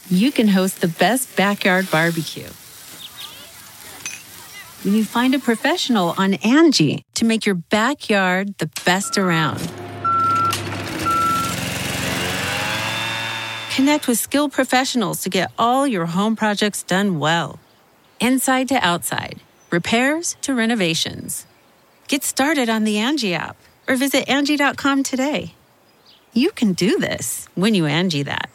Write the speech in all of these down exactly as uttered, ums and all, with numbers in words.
you can host the best backyard barbecue. When you find a professional on Angie to make your backyard the best around. Connect with skilled professionals to get all your home projects done well. Inside to outside, repairs to renovations. Get started on the Angie app or visit Angie dot com today. You can do this when you Angie that.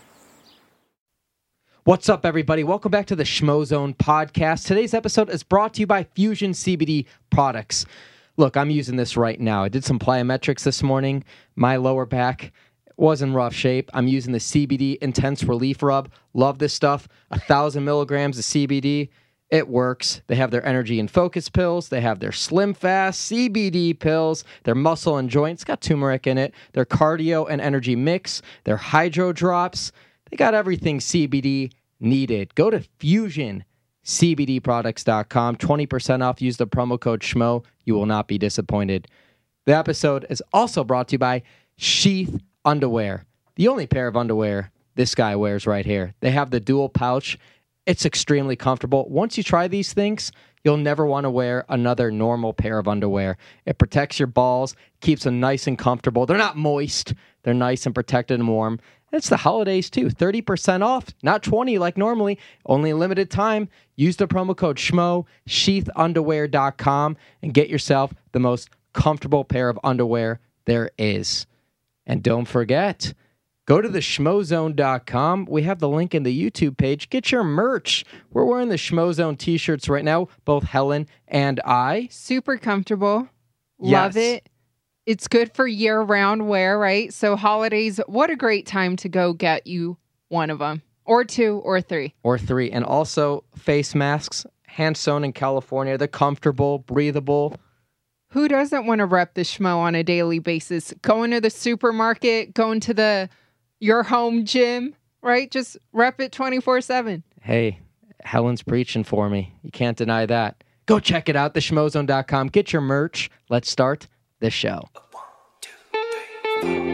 What's up, everybody? Welcome back to the Schmo Zone podcast. Today's episode is brought to you by Fusion C B D products. Look, I'm using this right now. I did some plyometrics this morning. My lower back was in rough shape. I'm using the C B D Intense Relief Rub. Love this stuff. A thousand milligrams of C B D. It works. They have their energy and focus pills. They have their Slim Fast C B D pills. Their muscle and joints. It's got turmeric in it. Their cardio and energy mix. Their hydro drops. They got everything C B D needed. Go to fusion c b d products dot com. twenty percent off. Use the promo code SCHMO. You will not be disappointed. The episode is also brought to you by Sheath Underwear. The only pair of underwear this guy wears right here. They have the dual pouch. It's extremely comfortable. Once you try these things, you'll never want to wear another normal pair of underwear. It protects your balls, keeps them nice and comfortable. They're not moist. They're nice and protected and warm. It's the holidays, too. thirty percent off, not twenty like normally. Only a limited time. Use the promo code SCHMO, sheath underwear dot com, and get yourself the most comfortable pair of underwear there is. And don't forget, go to the schmo zone dot com. We have the link in the YouTube page. Get your merch. We're wearing the Schmo Zone t-shirts right now, both Helen and I. Super comfortable. Yes. Love it. It's good for year-round wear, right? So holidays, what a great time to go get you one of them. Or two, or three. Or three. And also face masks, hand-sewn in California. They're comfortable, breathable. Who doesn't want to rep the schmo on a daily basis? Going to the supermarket, going to the your home gym, right? Just rep it twenty-four seven. Hey, Helen's preaching for me. You can't deny that. Go check it out, the schmo zone dot com. Get your merch. Let's start the show. One, two, three,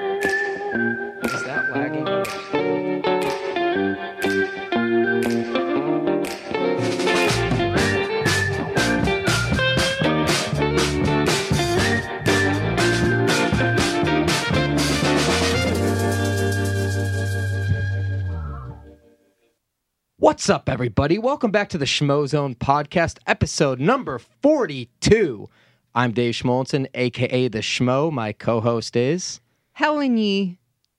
four. Is that lagging? What's up, everybody? Welcome back to the Schmo Zone podcast, episode number forty-two. I'm Dave Schmolzen, a k a. The Schmo. My co-host is... Helen Yee.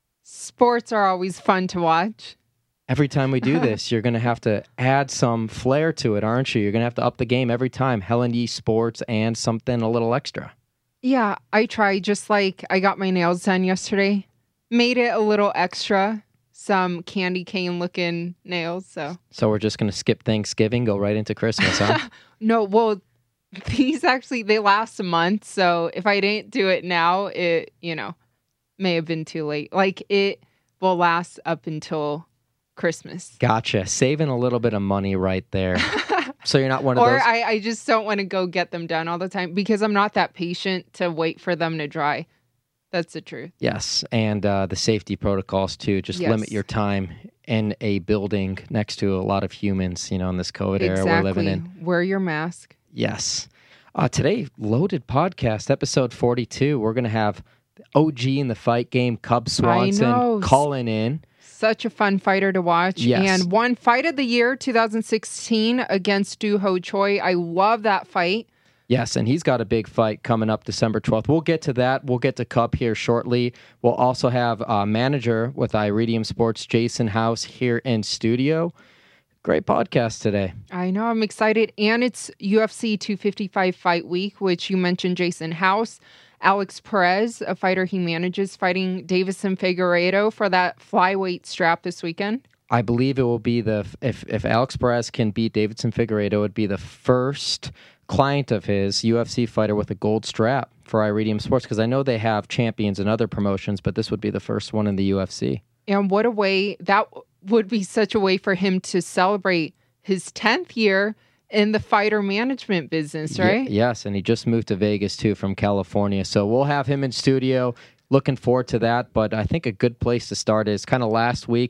Sports are always fun to watch. Every time we do this, you're going to have to add some flair to it, aren't you? You're going to have to up the game every time. Helen Yee Sports and something a little extra. Yeah, I try. Just like I got my nails done yesterday. Made it a little extra. Some candy cane looking nails. So So we're just going to skip Thanksgiving, go right into Christmas, huh? No, well, these actually, they last a month. So if I didn't do it now, it, you know, may have been too late. Like it will last up until Christmas. Gotcha. Saving a little bit of money right there. So you're not one of or those... I, I just don't want to go get them done all the time because I'm not that patient to wait for them to dry. That's the truth. Yes, and uh, the safety protocols, too. Just yes. limit your time in a building next to a lot of humans, you know, in this COVID exactly. era we're living in. Wear your mask. Yes. Uh, today, loaded podcast, episode forty-two. We're going to have the O G in the fight game, Cub Swanson, calling in. Such a fun fighter to watch. Yes. And one fight of the year, two thousand sixteen, against Doo Ho Choi. I love that fight. Yes, and he's got a big fight coming up December twelfth. We'll get to that. We'll get to Cup here shortly. We'll also have a manager with Iridium Sports, Jason House, here in studio. Great podcast today. I know. I'm excited. And it's U F C two fifty-five Fight Week, which you mentioned Jason House. Alex Perez, a fighter he manages, fighting Davison Figueiredo for that flyweight strap this weekend. I believe it will be the, if, if Alex Perez can beat Davison Figueiredo, it would be the first client of his, U F C fighter with a gold strap for Iridium Sports, because I know they have champions in other promotions, but this would be the first one in the U F C. And what a way, that would be such a way for him to celebrate his tenth year in the fighter management business, right? Y- yes, and he just moved to Vegas, too, from California. So we'll have him in studio. Looking forward to that, but I think a good place to start is kind of last week.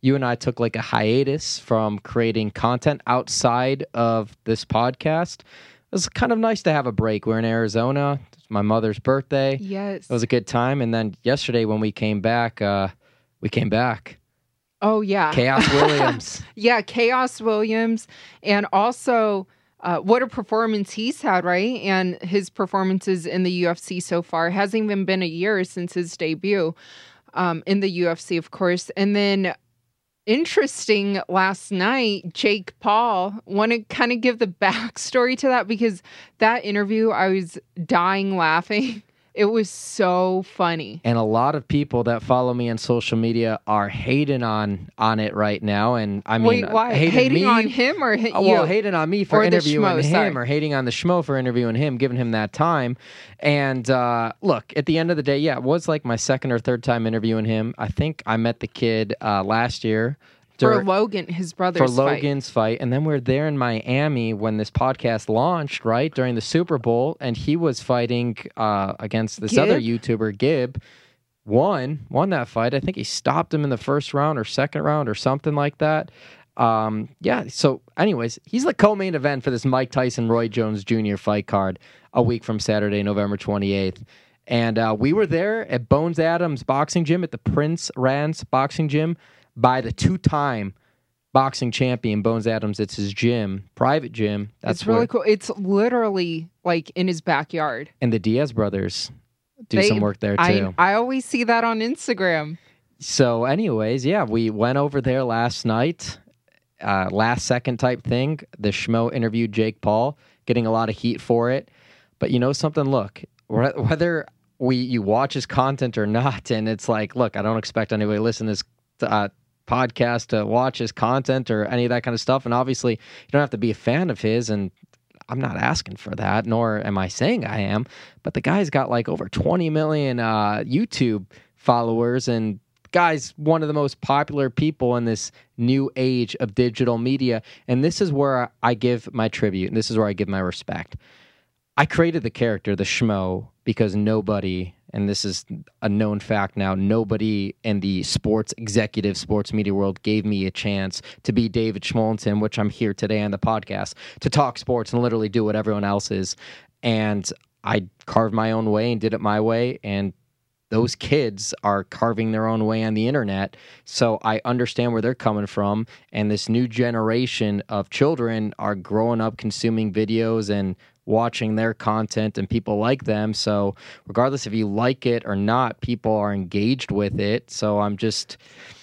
you and I took like a hiatus from creating content outside of this podcast. It was kind of nice to have a break. We're in Arizona. It's my mother's birthday. Yes. It was a good time. And then yesterday when we came back, uh, we came back. Oh, yeah. Chaos Williams. Yeah, Chaos Williams. And also, uh, what a performance he's had, right? And his performances in the U F C so far. It hasn't even been a year since his debut um, in the U F C, of course. And then, interesting, last night, Jake Paul, want to kind of give the backstory to that because that interview, I was dying laughing. It was so funny. And a lot of people that follow me on social media are hating on on it right now. And I mean, Wait, why? hating, Hating me, on him or hit uh, you? Well, hating on me for Or the interviewing schmo, him sorry. or hating on the schmo for interviewing him, giving him that time. And uh, look, at the end of the day, yeah, it was like my second or third time interviewing him. I think I met the kid uh, last year. For dur- Logan, his brother's for fight. Logan's fight. And then we are there in Miami when this podcast launched, right, during the Super Bowl, and he was fighting uh, against this Gib? other YouTuber, Gib. Won, won that fight. I think he stopped him in the first round or second round or something like that. Um, yeah, so anyways, he's the co-main event for this Mike Tyson, Roy Jones Junior fight card a week from Saturday, November twenty-eighth. And uh, we were there at Bones Adams Boxing Gym at the Prince Rance Boxing Gym by the two-time boxing champion, Bones Adams. It's his gym, private gym. That's It's really where, cool. It's literally like in his backyard. And the Diaz brothers do They- some work there too. I, I always see that on Instagram. So anyways, yeah, we went over there last night, uh, last second type thing. The Schmo interviewed Jake Paul, getting a lot of heat for it. But you know something? Look, wh- whether we you watch his content or not, and it's like, look, I don't expect anybody to listen to this uh, podcast to watch his content or any of that kind of stuff. And obviously, you don't have to be a fan of his, and I'm not asking for that, nor am I saying I am. But the guy's got like over twenty million uh, YouTube followers, and guy's one of the most popular people in this new age of digital media. And this is where I give my tribute, and this is where I give my respect. I created the character, the Schmo, because nobody, and this is a known fact now, nobody in the sports executive, sports media world gave me a chance to be David Schmolenton, which I'm here today on the podcast, to talk sports and literally do what everyone else is. And I carved my own way and did it my way, and those kids are carving their own way on the internet. So I understand where they're coming from. And this new generation of children are growing up consuming videos and watching their content, and people like them. So regardless if you like it or not, people are engaged with it. So I'm just,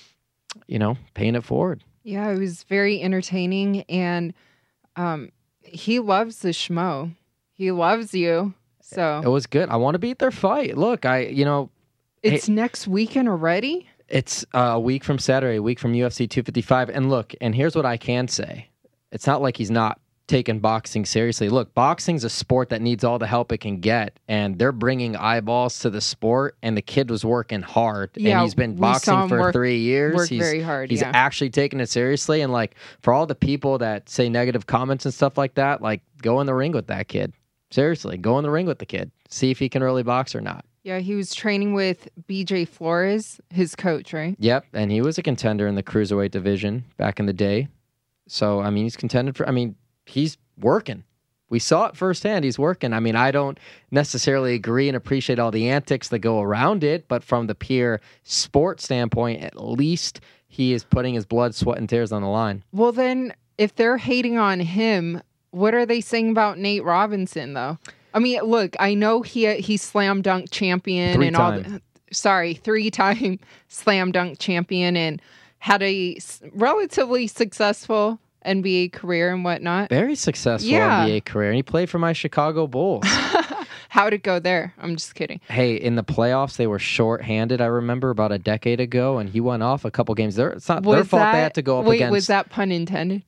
you know, paying it forward. Yeah, it was very entertaining. And um, he loves the Schmo. He loves you. It So was good. I want to beat their fight. Look, I, you know, it's next weekend already? it's uh, a week from Saturday, a week from U F C two fifty-five. And look, and here's what I can say. It's not like he's not taking boxing seriously. Look, boxing's a sport that needs all the help it can get, and they're bringing eyeballs to the sport, and the kid was working hard. Yeah, and he's been we saw boxing him for work- three years. work he's, very hard, He's yeah. actually taking it seriously, and like for all the people that say negative comments and stuff like that, like go in the ring with that kid. Seriously, go in the ring with the kid. See if he can really box or not. Yeah, he was training with B J Flores, his coach, right? Yep, and he was a contender in the cruiserweight division back in the day. So, I mean, he's contended for, I mean, he's working. We saw it firsthand. He's working. I mean, I don't necessarily agree and appreciate all the antics that go around it, but from the pure sport standpoint, at least he is putting his blood, sweat, and tears on the line. Well, then, if they're hating on him, what are they saying about Nate Robinson, though? I mean, look, I know he he's slam dunk champion and all. Three-time. The, sorry, three time slam dunk champion and had a s- relatively successful N B A career and whatnot. Very successful Yeah. N B A career, and he played for my Chicago Bulls. How'd it go there? I'm just kidding. Hey, in the playoffs, they were short-handed, I remember, about a decade ago, and he went off a couple games. There, It's not their Was fault that, they had to go up wait, against... was that pun intended?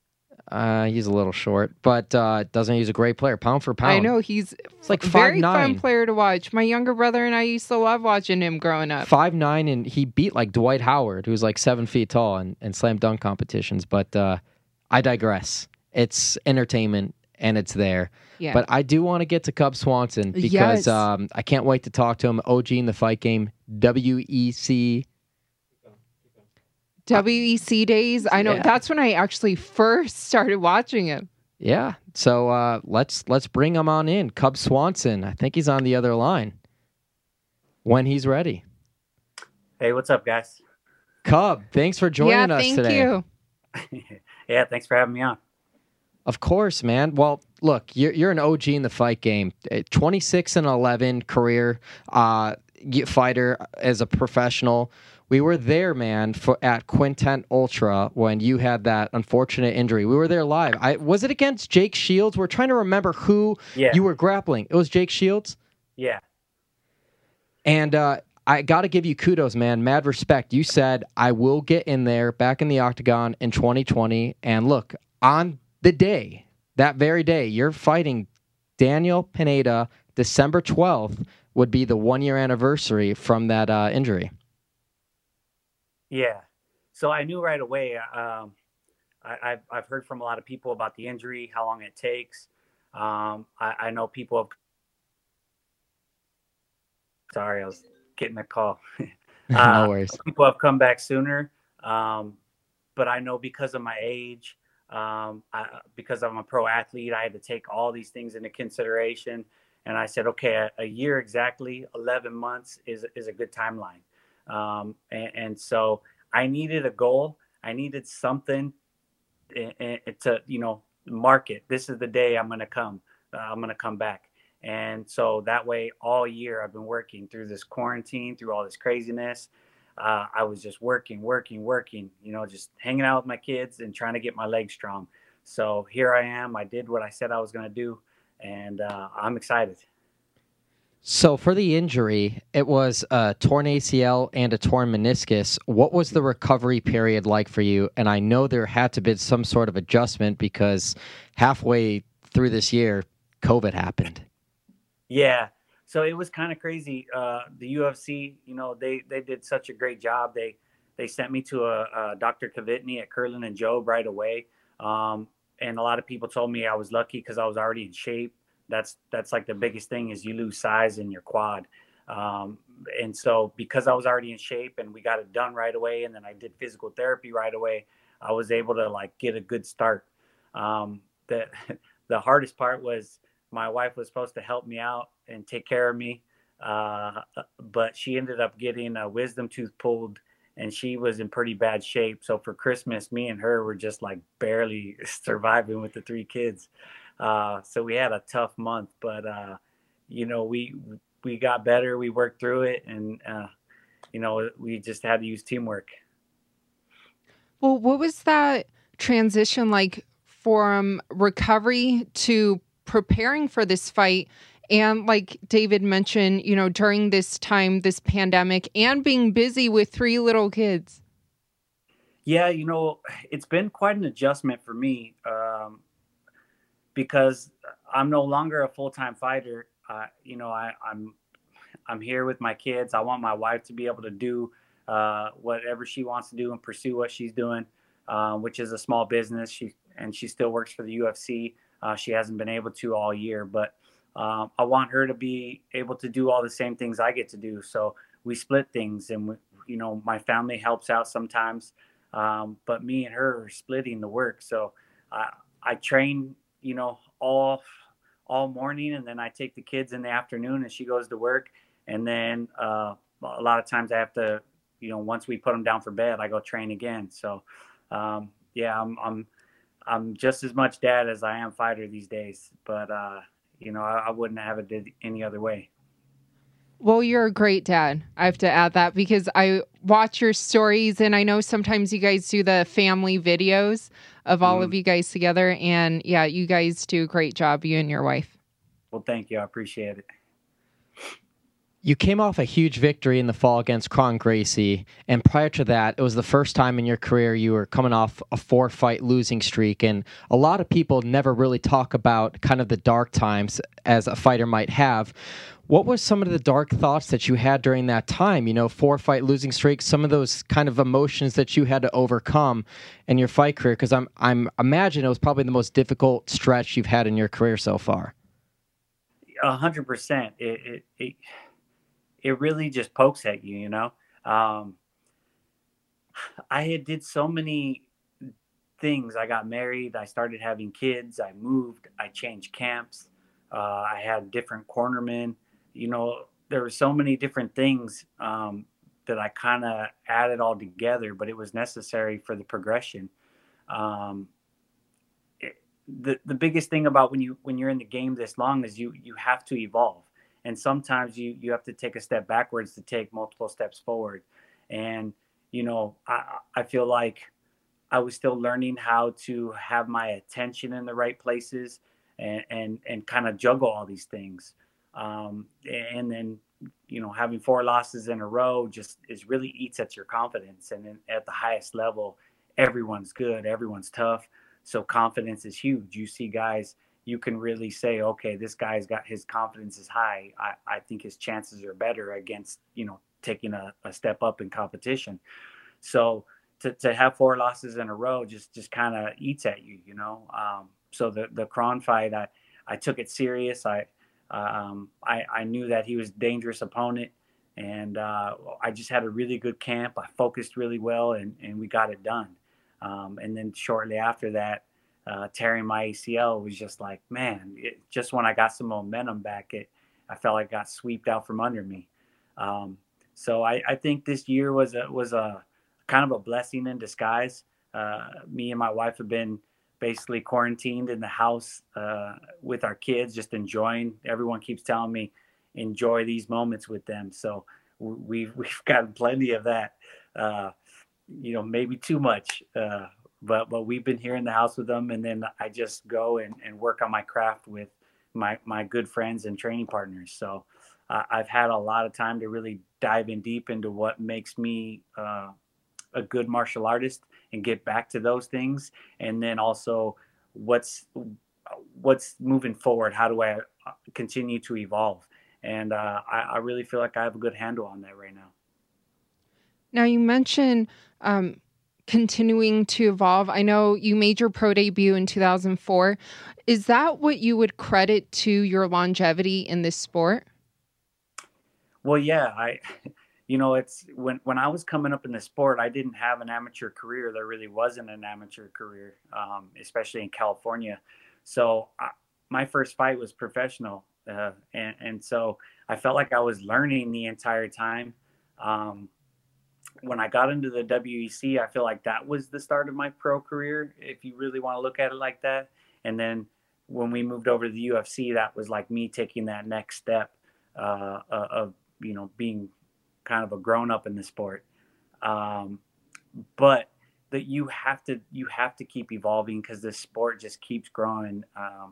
Uh, he's a little short, but uh, doesn't he's a great player, pound for pound. I know he's It's like a very five nine. fun player to watch. My younger brother and I used to love watching him growing up. Five nine, and he beat like Dwight Howard, who's like seven feet tall in, in slam dunk competitions. But uh, I digress. It's entertainment, and it's there. Yeah. But I do want to get to Cub Swanson because Yes. um, I can't wait to talk to him. O G in the fight game, W E C. W E C days. I know Yeah. that's when I actually first started watching him. Yeah. So uh, let's let's bring him on in. Cub Swanson. I think he's on the other line when he's ready. Hey, what's up, guys? Cub, thanks for joining yeah, us thank today. you. Yeah, thanks for having me on. Of course, man. Well, look, you're you're an O G in the fight game. twenty-six and eleven career uh, fighter as a professional. We were there, man, for at Quintet Ultra when you had that unfortunate injury. We were there live. I was it against Jake Shields? We're trying to remember who Yeah. you were grappling. It was Jake Shields? Yeah. And uh, I got to give you kudos, man. Mad respect. You said, I will get in there back in the octagon in twenty twenty. And look, on the day, that very day, you're fighting Daniel Pineda. December twelfth would be the one-year anniversary from that uh, injury. Yeah. So I knew right away. Um, I, I've, I've heard from a lot of people about the injury, how long it takes. Um, I, I know people have. Sorry, I was getting a call. Uh, No worries. People have come back sooner. Um, but I know because of my age, um, I, because I'm a pro athlete, I had to take all these things into consideration. And I said, okay, a, a year exactly, eleven months is, is a good timeline. Um, and, and so I needed a goal. I needed something to, you know, mark it. This is the day I'm going to come. Uh, I'm going to come back. And so that way, all year I've been working through this quarantine, through all this craziness. Uh, I was just working, working, working, you know, just hanging out with my kids and trying to get my legs strong. So here I am. I did what I said I was going to do, and uh, I'm excited. So for the injury, it was a torn A C L and a torn meniscus. What was the recovery period like for you? And I know there had to be some sort of adjustment because halfway through this year, COVID happened. Yeah. So it was kind of crazy. Uh, the U F C, you know, they, they did such a great job. They, they sent me to a, a Doctor Kavitny at Curlin and Job right away. Um, and a lot of people told me I was lucky because I was already in shape. That's, that's like the biggest thing is you lose size in your quad. Um, and so because I was already in shape and we got it done right away, and then I did physical therapy right away, I was able to like get a good start. Um, the, the hardest part was my wife was supposed to help me out and take care of me. Uh, but she ended up getting a wisdom tooth pulled and she was in pretty bad shape. So for Christmas, me and her were just like barely surviving with the three kids. Uh, so we had a tough month, but, uh, you know, we, we got better, we worked through it, and, uh, you know, we just had to use teamwork. Well, what was that transition like from recovery to preparing for this fight? And like David mentioned, you know, during this time, this pandemic, and being busy with three little kids. Yeah, you know, it's been quite an adjustment for me um, because I'm no longer a full-time fighter. Uh, you know, I, I'm I'm here with my kids. I want my wife to be able to do uh, whatever she wants to do and pursue what she's doing, uh, which is a small business. She and she still works for the U F C. Uh, she hasn't been able to all year, but um, I want her to be able to do all the same things I get to do. So we split things, and we, you know, my family helps out sometimes, um, but me and her are splitting the work. So I, I train, you know, all all morning, and then I take the kids in the afternoon, and she goes to work. And then uh, a lot of times I have to, you know, once we put them down for bed, I go train again. So um, yeah, I'm I'm I'm just as much dad as I am fighter these days. But uh, you know, I, I wouldn't have it did any other way. Well, you're a great dad. I have to add that because I watch your stories, and I know sometimes you guys do the family videos of all mm. of you guys together. And yeah, you guys do a great job, you and your wife. Well, thank you. I appreciate it. You came off a huge victory in the fall against Kron Gracie, and prior to that, it was the first time in your career you were coming off a four-fight losing streak, and a lot of people never really talk about kind of the dark times as a fighter might have. What was some of the dark thoughts that you had during that time? You know, four-fight losing streak, some of those kind of emotions that you had to overcome in your fight career, because I'm I'm imagine it was probably the most difficult stretch you've had in your career so far. A hundred percent. It it. it... It really just pokes at you, you know. Um, I had did so many things. I got married. I started having kids. I moved. I changed camps. Uh, I had different cornermen. You know, there were so many different things um, that I kind of added all together, but it was necessary for the progression. Um, it, the the biggest thing about when you when you're in the game this long is you you have to evolve, and sometimes you you have to take a step backwards to take multiple steps forward. And you know, I I feel like I was still learning how to have my attention in the right places and and and kind of juggle all these things. Um, and then you know having four losses in a row just is really eats at your confidence. And then at the highest level, everyone's good, everyone's tough, so confidence is huge. You see guys, you can really say, okay, this guy's got his confidence is high. I, I think his chances are better against you know taking a, a step up in competition. So to, to have four losses in a row just just kind of eats at you, you know. Um, so the the Kron fight, I I took it serious. I um, I, I knew that he was a dangerous opponent, and uh, I just had a really good camp. I focused really well, and and we got it done. Um, and then shortly after that, uh, tearing my A C L was just like, man, it, just when I got some momentum back, it I felt like it got swept out from under me. Um, so I, I think this year was a was a kind of a blessing in disguise. Uh, me and my wife have been basically quarantined in the house uh, with our kids, just enjoying. Everyone keeps telling me enjoy these moments with them, so we've we've gotten plenty of that. Uh, you know, maybe too much, uh, but but we've been here in the house with them, and then I just go and, and work on my craft with my my good friends and training partners. So uh, I've had a lot of time to really dive in deep into what makes me uh, a good martial artist and get back to those things, and then also what's what's moving forward. How do I continue to evolve? And uh, I, I really feel like I have a good handle on that right now. Now, you mentioned um, continuing to evolve. I know you made your pro debut in two thousand four. Is that what you would credit to your longevity in this sport? Well, yeah, I, you know, it's when when I was coming up in the sport, I didn't have an amateur career. There really wasn't an amateur career, um, especially in California. So I, my first fight was professional, uh, and and so I felt like I was learning the entire time. Um, when I got into the W E C, I feel like that was the start of my pro career, if you really want to look at it like that. And then when we moved over to the U F C, that was like me taking that next step uh, uh, of, you know, being kind of a grown up in the sport. Um, but that you have to, you have to keep evolving because the sport just keeps growing. Um,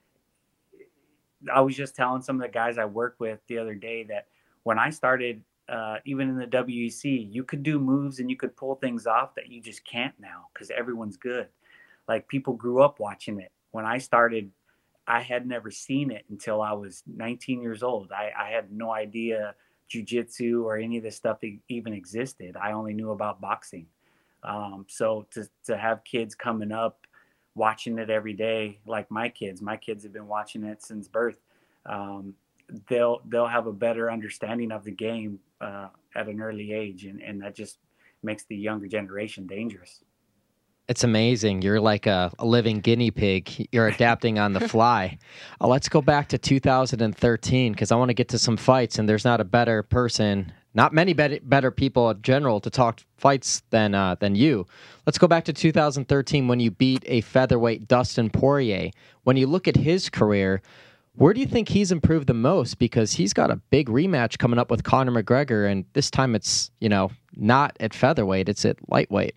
I was just telling some of the guys I work with the other day that when I started, uh, even in the W E C, you could do moves and you could pull things off that you just can't now because everyone's good. Like people grew up watching it. When I started, I had never seen it until I was nineteen years old. I, I had no idea jujitsu or any of this stuff e- even existed. I only knew about boxing. Um, so to, to have kids coming up watching it every day, like my kids, my kids have been watching it since birth. Um, they'll they'll have a better understanding of the game uh, at an early age, and, and that just makes the younger generation dangerous. It's amazing. You're like a, a living guinea pig. You're adapting on the fly. Uh, let's go back to two thousand thirteen because I want to get to some fights, and there's not a better person, not many better, better people in general to talk fights than uh, than you. Let's go back to two thousand thirteen when you beat a featherweight Dustin Poirier. When you look at his career, where do you think he's improved the most? Because he's got a big rematch coming up with Conor McGregor, and this time it's, you know, not at featherweight, it's at lightweight.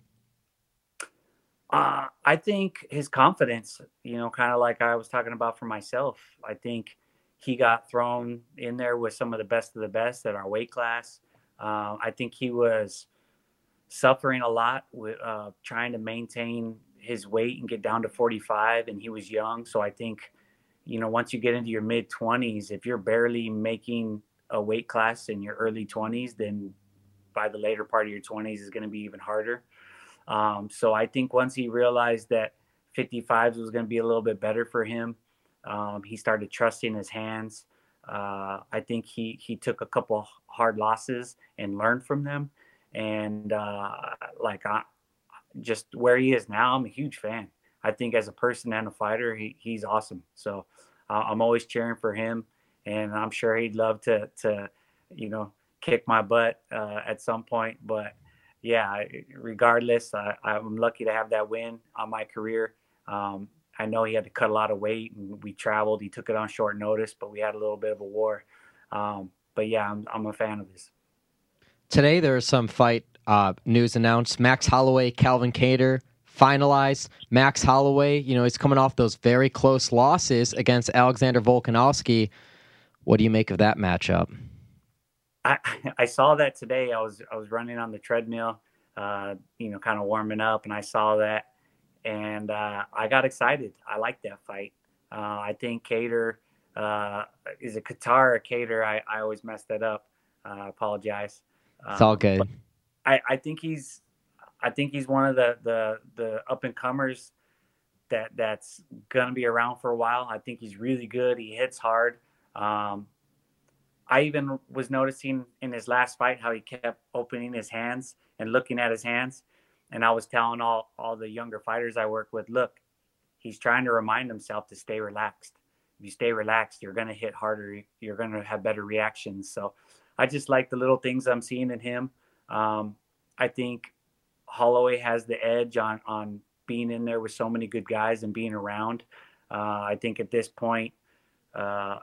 Uh, I think his confidence, you know, kind of like I was talking about for myself. I think he got thrown in there with some of the best of the best at our weight class. Uh, I think he was suffering a lot with uh, trying to maintain his weight and get down to forty-five, and he was young. So I think, you know, once you get into your mid twenties, if you're barely making a weight class in your early twenties, then by the later part of your twenties is going to be even harder. Um, so I think once he realized that fifty-fives was going to be a little bit better for him, um, he started trusting his hands. Uh, I think he, he took a couple hard losses and learned from them. and uh, like I, just where he is now, I'm a huge fan. I think as a person and a fighter, he, he's awesome. So uh, I'm always cheering for him, and I'm sure he'd love to to you know kick my butt uh, at some point. But yeah, regardless, I, I'm lucky to have that win on my career. Um, I know he had to cut a lot of weight, and we traveled. He took it on short notice, but we had a little bit of a war. Um, but yeah, I'm I'm a fan of his. Today there is some fight uh, news announced. Max Holloway, Calvin Kattar finalized. Max Holloway, you know, he's coming off those very close losses against Alexander Volkanovski. What do you make of that matchup? I, I saw that today. I was I was running on the treadmill, uh, you know, kind of warming up, and I saw that, and uh, I got excited. I like that fight. Uh, I think Kattar uh, is it Qatar or Kattar? I, I always mess that up. Uh, I apologize. It's all good. Um, I, I think he's I think he's one of the the, the up and comers that that's gonna be around for a while. I think he's really good. He hits hard. Um, I even was noticing in his last fight how he kept opening his hands and looking at his hands. And I was telling all, all the younger fighters I work with, look, he's trying to remind himself to stay relaxed. If you stay relaxed, you're going to hit harder. You're going to have better reactions. So I just like the little things I'm seeing in him. Um, I think Holloway has the edge on, on being in there with so many good guys and being around. Uh, I think at this point, uh,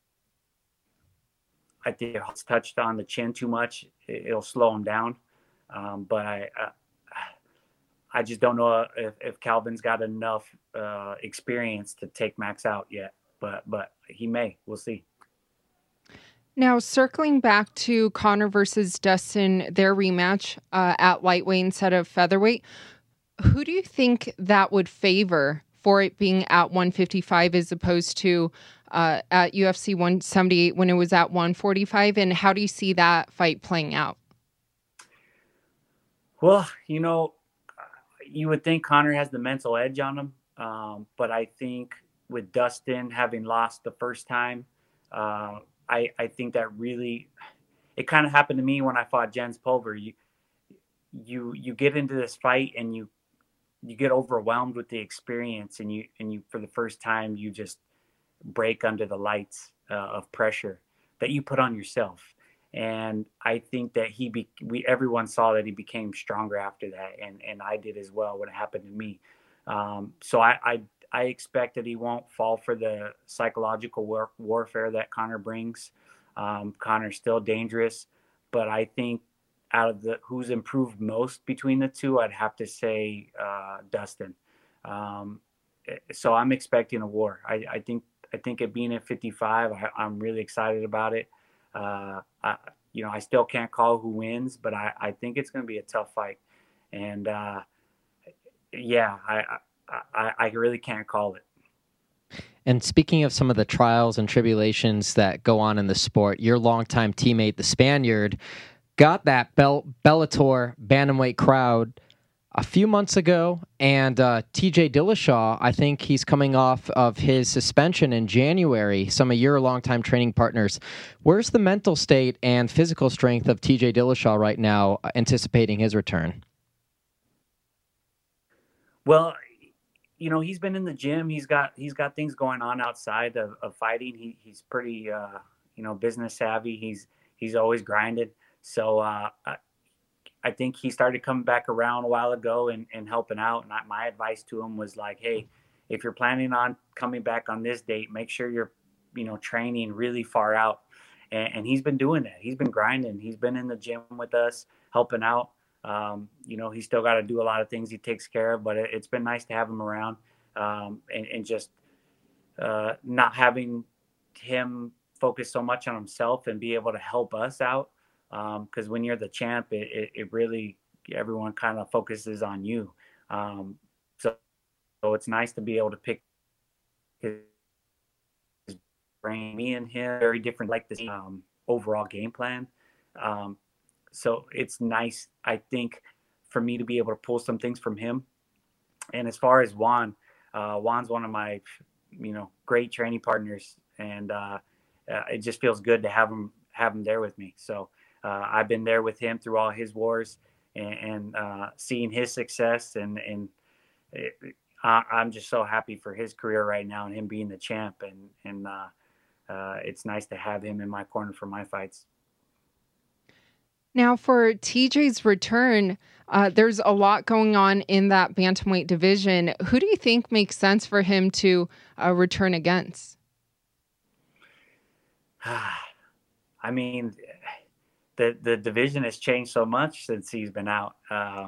I think if it's touched on the chin too much, it'll slow him down. Um, but I, I, I just don't know if, if Calvin's got enough uh, experience to take Max out yet. But but he may. We'll see. Now, circling back to Conor versus Dustin, their rematch uh, at lightweight instead of featherweight, who do you think that would favor for it being at one fifty-five as opposed to uh, at U F C one seventy-eight when it was at one forty-five? And how do you see that fight playing out? Well, you know, you would think Conor has the mental edge on him. Um, but I think with Dustin having lost the first time, uh, I, I think that really, it kind of happened to me when I fought Jens Pulver. You, you, you get into this fight and you, you get overwhelmed with the experience, and you, and you, for the first time, you just break under the lights uh, of pressure that you put on yourself. And I think that he, be, we, everyone saw that he became stronger after that. And, and I did as well when it happened to me. Um, so I, I, I expect that he won't fall for the psychological war, warfare that Conor brings. Um, Conor's still dangerous, but I think out of the who's improved most between the two, I'd have to say uh, Dustin. Um, so I'm expecting a war. I, I think I think it being at fifty-five, I, I'm really excited about it. Uh, I, you know, I still can't call who wins, but I, I think it's going to be a tough fight. And uh, yeah, I, I I really can't call it. And speaking of some of the trials and tribulations that go on in the sport, your longtime teammate, the Spaniard, got that Bell- Bellator bantamweight crowd a few months ago, and uh, T J Dillashaw, I think he's coming off of his suspension in January, some of your longtime training partners. Where's the mental state and physical strength of T J Dillashaw right now, uh, anticipating his return? Well, you know, he's been in the gym. He's got he's got things going on outside of, of fighting. He he's pretty uh, you know, business savvy. He's he's always grinded. So uh, I, I think he started coming back around a while ago and, and helping out. And I, my advice to him was like, hey, if you're planning on coming back on this date, make sure you're, you know, training really far out. And, and he's been doing that. He's been grinding. He's been in the gym with us, helping out. Um, you know, he's still got to do a lot of things he takes care of, but it, it's been nice to have him around um, and, and just uh, not having him focus so much on himself and be able to help us out. Because um, when you're the champ, it, it, it really, everyone kind of focuses on you. Um, so, so it's nice to be able to pick his, his brain. Me and him, very different, like this um, overall game plan. Um, so it's nice, I think, for me to be able to pull some things from him. And as far as Juan, uh, Juan's one of my, you know, great training partners. And uh, uh, it just feels good to have him, have him there with me. So, uh, I've been there with him through all his wars, and, and uh, seeing his success, and and it, I, I'm just so happy for his career right now and him being the champ, and and uh, uh, it's nice to have him in my corner for my fights. Now, for T J's return, uh, there's a lot going on in that bantamweight division. Who do you think makes sense for him to uh, return against? I mean, the the division has changed so much since he's been out. Uh,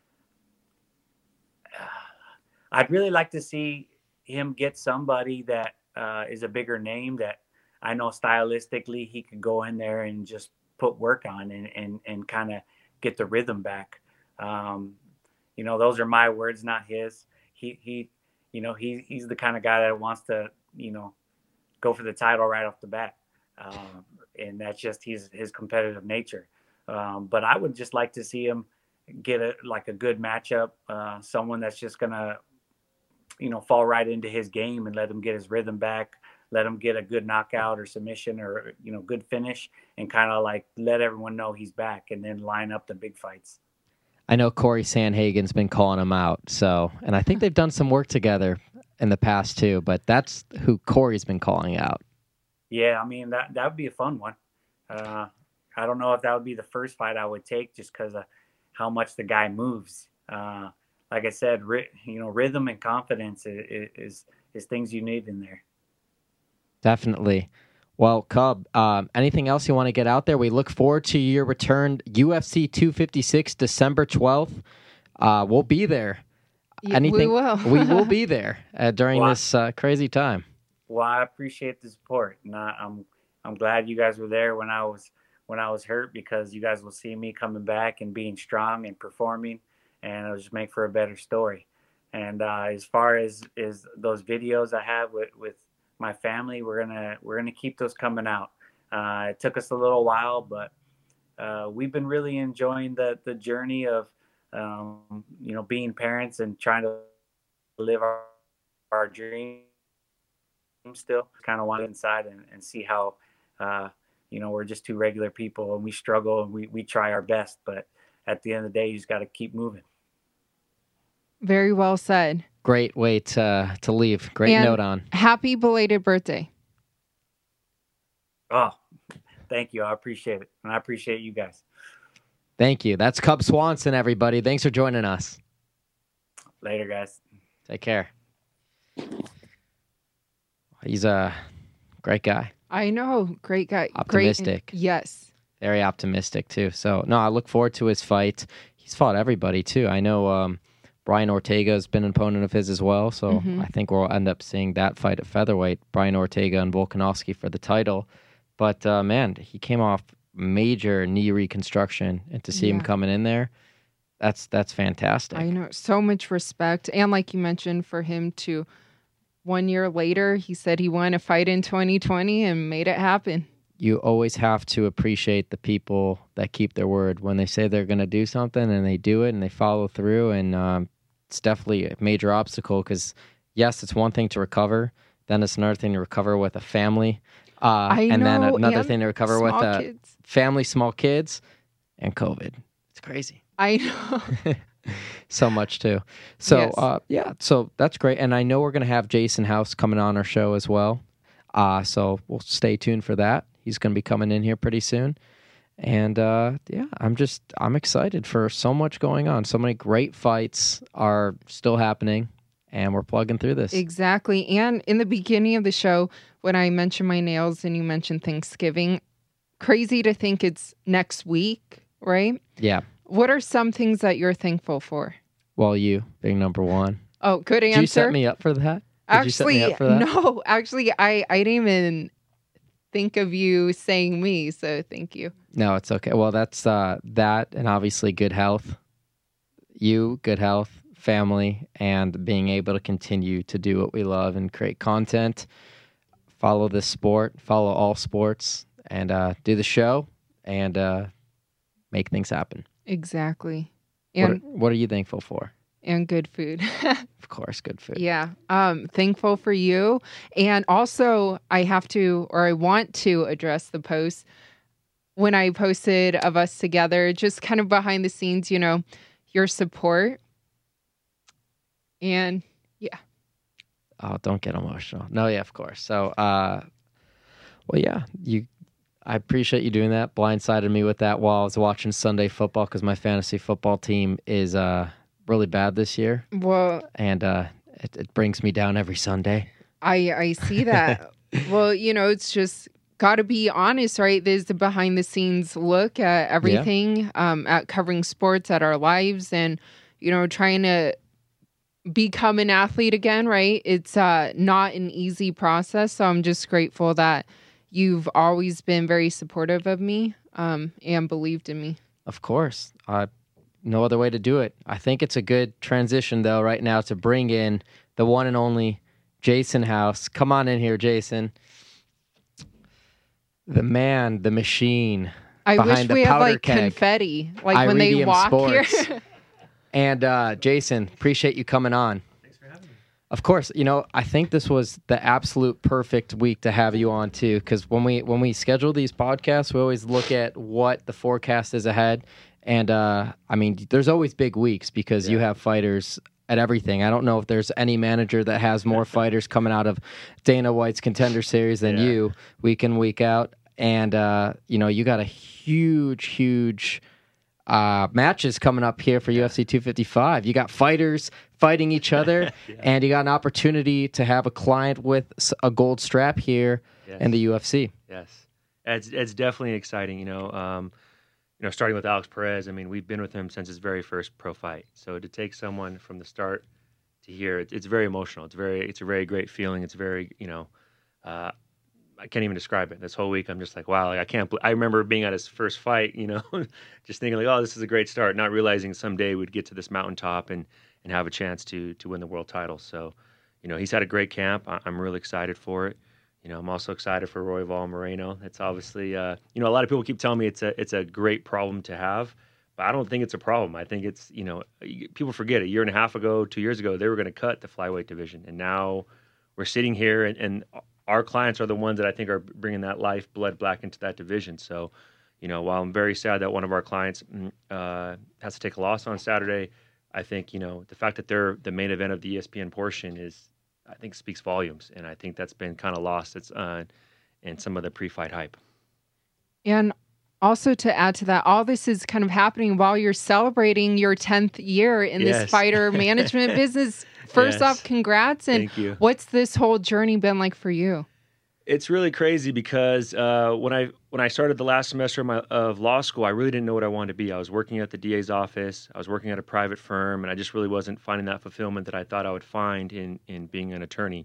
I'd really like to see him get somebody that uh, is a bigger name that I know stylistically he could go in there and just put work on and, and, and kind of get the rhythm back. Um, you know, those are my words, not his. He, he, you know, he, he's the kind of guy that wants to, you know, go for the title right off the bat. Um, and that's just his, his competitive nature. Um, but I would just like to see him get a, like a good matchup, uh, someone that's just going to, you know, fall right into his game and let him get his rhythm back. Let him get a good knockout or submission or, you know, good finish, and kind of like let everyone know he's back, and then line up the big fights. I know Corey Sandhagen's been calling him out, so, and I think they've done some work together in the past too, but that's who Corey's been calling out. Yeah, I mean, that, that would be a fun one. Uh, I don't know if that would be the first fight I would take just because of how much the guy moves. Uh, like I said, ri- you know, rhythm and confidence is, is, is things you need in there. Definitely. Well, Cub, um, anything else you want to get out there? We look forward to your return, U F C two fifty-six, December twelfth. Uh, we'll be there. Yeah, anything, we will. we will be there uh, during Well, this uh, crazy time. Well, I appreciate the support, and I, I'm I'm glad you guys were there when I was when I was hurt, because you guys will see me coming back and being strong and performing, and it'll just make for a better story. And uh, as far as is those videos I have with, with my family, we're gonna we're gonna keep those coming out. Uh, it took us a little while, but uh, we've been really enjoying the the journey of um, you know, being parents and trying to live our, our dreams. Still, kind of want inside and, and see how uh, you know, we're just two regular people and we struggle and we we try our best, but at the end of the day, you just got to keep moving. Very well said. Great way to, to leave. Great And note on. happy belated birthday. Oh, thank you. I appreciate it. And I appreciate you guys. Thank you. That's Cub Swanson, everybody. Thanks for joining us. Later, guys. Take care. He's a great guy. I know. Great guy. Optimistic. Great. Yes. Very optimistic, too. So, no, I look forward to his fight. He's fought everybody, too. I know um, Brian Ortega has been an opponent of his as well, so Mm-hmm. I think we'll end up seeing that fight at featherweight, Brian Ortega and Volkanovski for the title. But, uh, man, he came off major knee reconstruction, and to see him Yeah. coming in there, that's that's fantastic. I know. So much respect. And like you mentioned, for him to, one year later, he said he wanted to fight in twenty twenty and made it happen. You always have to appreciate the people that keep their word when they say they're going to do something and they do it and they follow through. And um, it's definitely a major obstacle because, yes, it's one thing to recover. Then it's another thing to recover with a family. Uh, I and then know, another and thing to recover with small a kids. family, small kids, and COVID. It's crazy. I know. So much too. So Yes. uh, yeah, so that's great. And I know we're going to have Jason House coming on our show as well. Uh, so we'll stay tuned for that. He's going to be coming in here pretty soon. And uh, yeah, I'm just, I'm excited for so much going on. So many great fights are still happening, and we're plugging through this. Exactly. And in the beginning of the show, when I mentioned my nails and you mentioned Thanksgiving, crazy to think it's next week, right? Yeah. What are some things that you're thankful for? Well, you being number one. Oh, good answer. Did you set me up for that? Did actually, you set me up for that? no, actually, I, I didn't even think of you saying me, so thank you. No, it's okay. Well, that's uh, that, and obviously good health. You, good health, family, and being able to continue to do what we love and create content, follow this sport, follow all sports, and uh, do the show, and uh, make things happen. Exactly. What are, And what are you thankful for? and good food. Of course, good food. Yeah. Um, thankful for you. And also I have to, or I want to address the post. when I posted of us together, just kind of behind the scenes, you know, your support. And yeah. Oh, don't get emotional. No, yeah, of course. So, uh, well, yeah, you. I appreciate you doing that. Blindsided me with that while I was watching Sunday football because my fantasy football team is uh, really bad this year. Well, and uh, it, it brings me down every Sunday. I I see that. Well, you know, it's just got to be honest, right? There's the behind the scenes look at everything, yeah. um, at covering sports, at our lives, and you know, trying to become an athlete again, right? It's uh, not an easy process. So I'm just grateful that you've always been very supportive of me um, and believed in me. Of course. Uh, no other way to do it. I think it's a good transition, though, right now to bring in the one and only Jason House. Come on in here, Jason. The man, the machine. I wish the we had like keg. confetti, like when Iridium they walk Sports. here. And uh, Jason, appreciate you coming on. Thanks for having me. Of course, you know, I think this was the absolute perfect week to have you on too, because when we when we schedule these podcasts, we always look at what the forecast is ahead, and uh, I mean, there's always big weeks because yeah. you have fighters at everything. I don't know if there's any manager that has more fighters coming out of Dana White's Contender Series than yeah. you, week in, week out, and uh, you know, you got a huge, huge. Uh, matches coming up here for yeah. U F C two fifty-five. You got fighters fighting each other, yeah. and you got an opportunity to have a client with a gold strap here yes. in the U F C. Yes, it's it's definitely exciting. You know, um, you know, starting with Alex Perez. I mean, we've been with him since his very first pro fight. So to take someone from the start to here, it, it's very emotional. It's very, it's a very great feeling. It's very, you know. Uh, I can't even describe it. This whole week, I'm just like, wow, like I can't. I remember being at his first fight, you know, just thinking like, oh, this is a great start, not realizing someday we'd get to this mountaintop and, and have a chance to to win the world title. So, you know, he's had a great camp. I, I'm really excited for it. You know, I'm also excited for Royval Moreno. It's obviously, uh, you know, a lot of people keep telling me it's a it's a great problem to have, but I don't think it's a problem. I think it's, you know, people forget a year and a half ago, two years ago, they were going to cut the flyweight division, and now we're sitting here and. and our clients are the ones that I think are bringing that lifeblood back into that division. So, you know, while I'm very sad that one of our clients uh, has to take a loss on Saturday, I think, you know, the fact that they're the main event of the E S P N portion is, I think, speaks volumes. And I think that's been kind of lost it's, uh, in some of the pre-fight hype. And also to add to that, all this is kind of happening while you're celebrating your tenth year in yes. this fighter management business. First yes. off, congrats. And Thank you. What's this whole journey been like for you? It's really crazy because uh, when I when I started the last semester of, my, of law school, I really didn't know what I wanted to be. I was working at the D A's office. I was working at a private firm, and I just really wasn't finding that fulfillment that I thought I would find in in being an attorney.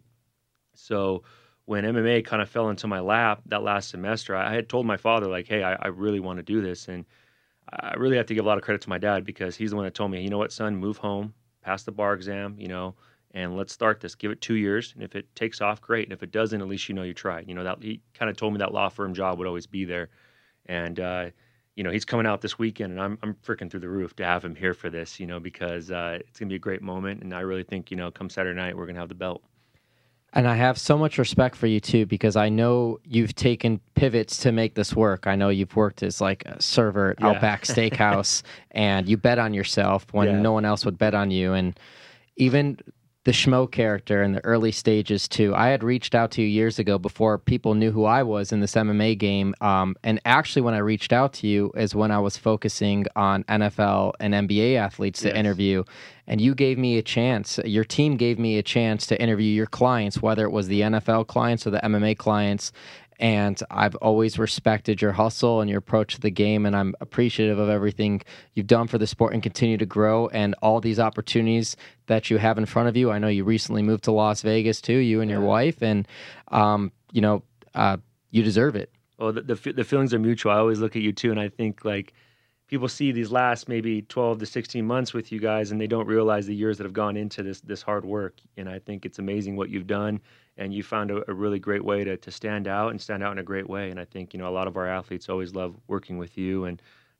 So when M M A kind of fell into my lap that last semester, I had told my father, like, hey, I, I really want to do this. And I really have to give a lot of credit to my dad because he's the one that told me, you know what, son, move home, pass the bar exam, you know, and let's start this. Give it two years. And if it takes off, great. And if it doesn't, at least you know you tried. You know, that he kind of told me that law firm job would always be there. And, uh, you know, he's coming out this weekend, and I'm I'm freaking through the roof to have him here for this, you know, because uh, it's going to be a great moment. And I really think, you know, come Saturday night, we're going to have the belt. And I have so much respect for you, too, because I know you've taken pivots to make this work. I know you've worked as like a server at Yeah. Outback Steakhouse, and you bet on yourself when Yeah. no one else would bet on you. And even the Schmo character in the early stages, too. I had reached out to you years ago before people knew who I was in this M M A game. Um, and actually, when I reached out to you is when I was focusing on N F L and N B A athletes to Yes. interview. And you gave me a chance, your team gave me a chance to interview your clients, whether it was the N F L clients or the M M A clients. And I've always respected your hustle and your approach to the game, and I'm appreciative of everything you've done for the sport and continue to grow and all these opportunities that you have in front of you. I know you recently moved to Las Vegas, too, you and your Yeah. wife, and, um, you know, uh, you deserve it. Well, the, the the feelings are mutual. I always look at you too, and I think like people see these last maybe twelve to sixteen months with you guys, and they don't realize the years that have gone into this this hard work. And I think it's amazing what you've done, and you found a, a really great way to to stand out and stand out in a great way. And I think you know a lot of our athletes always love working with you, and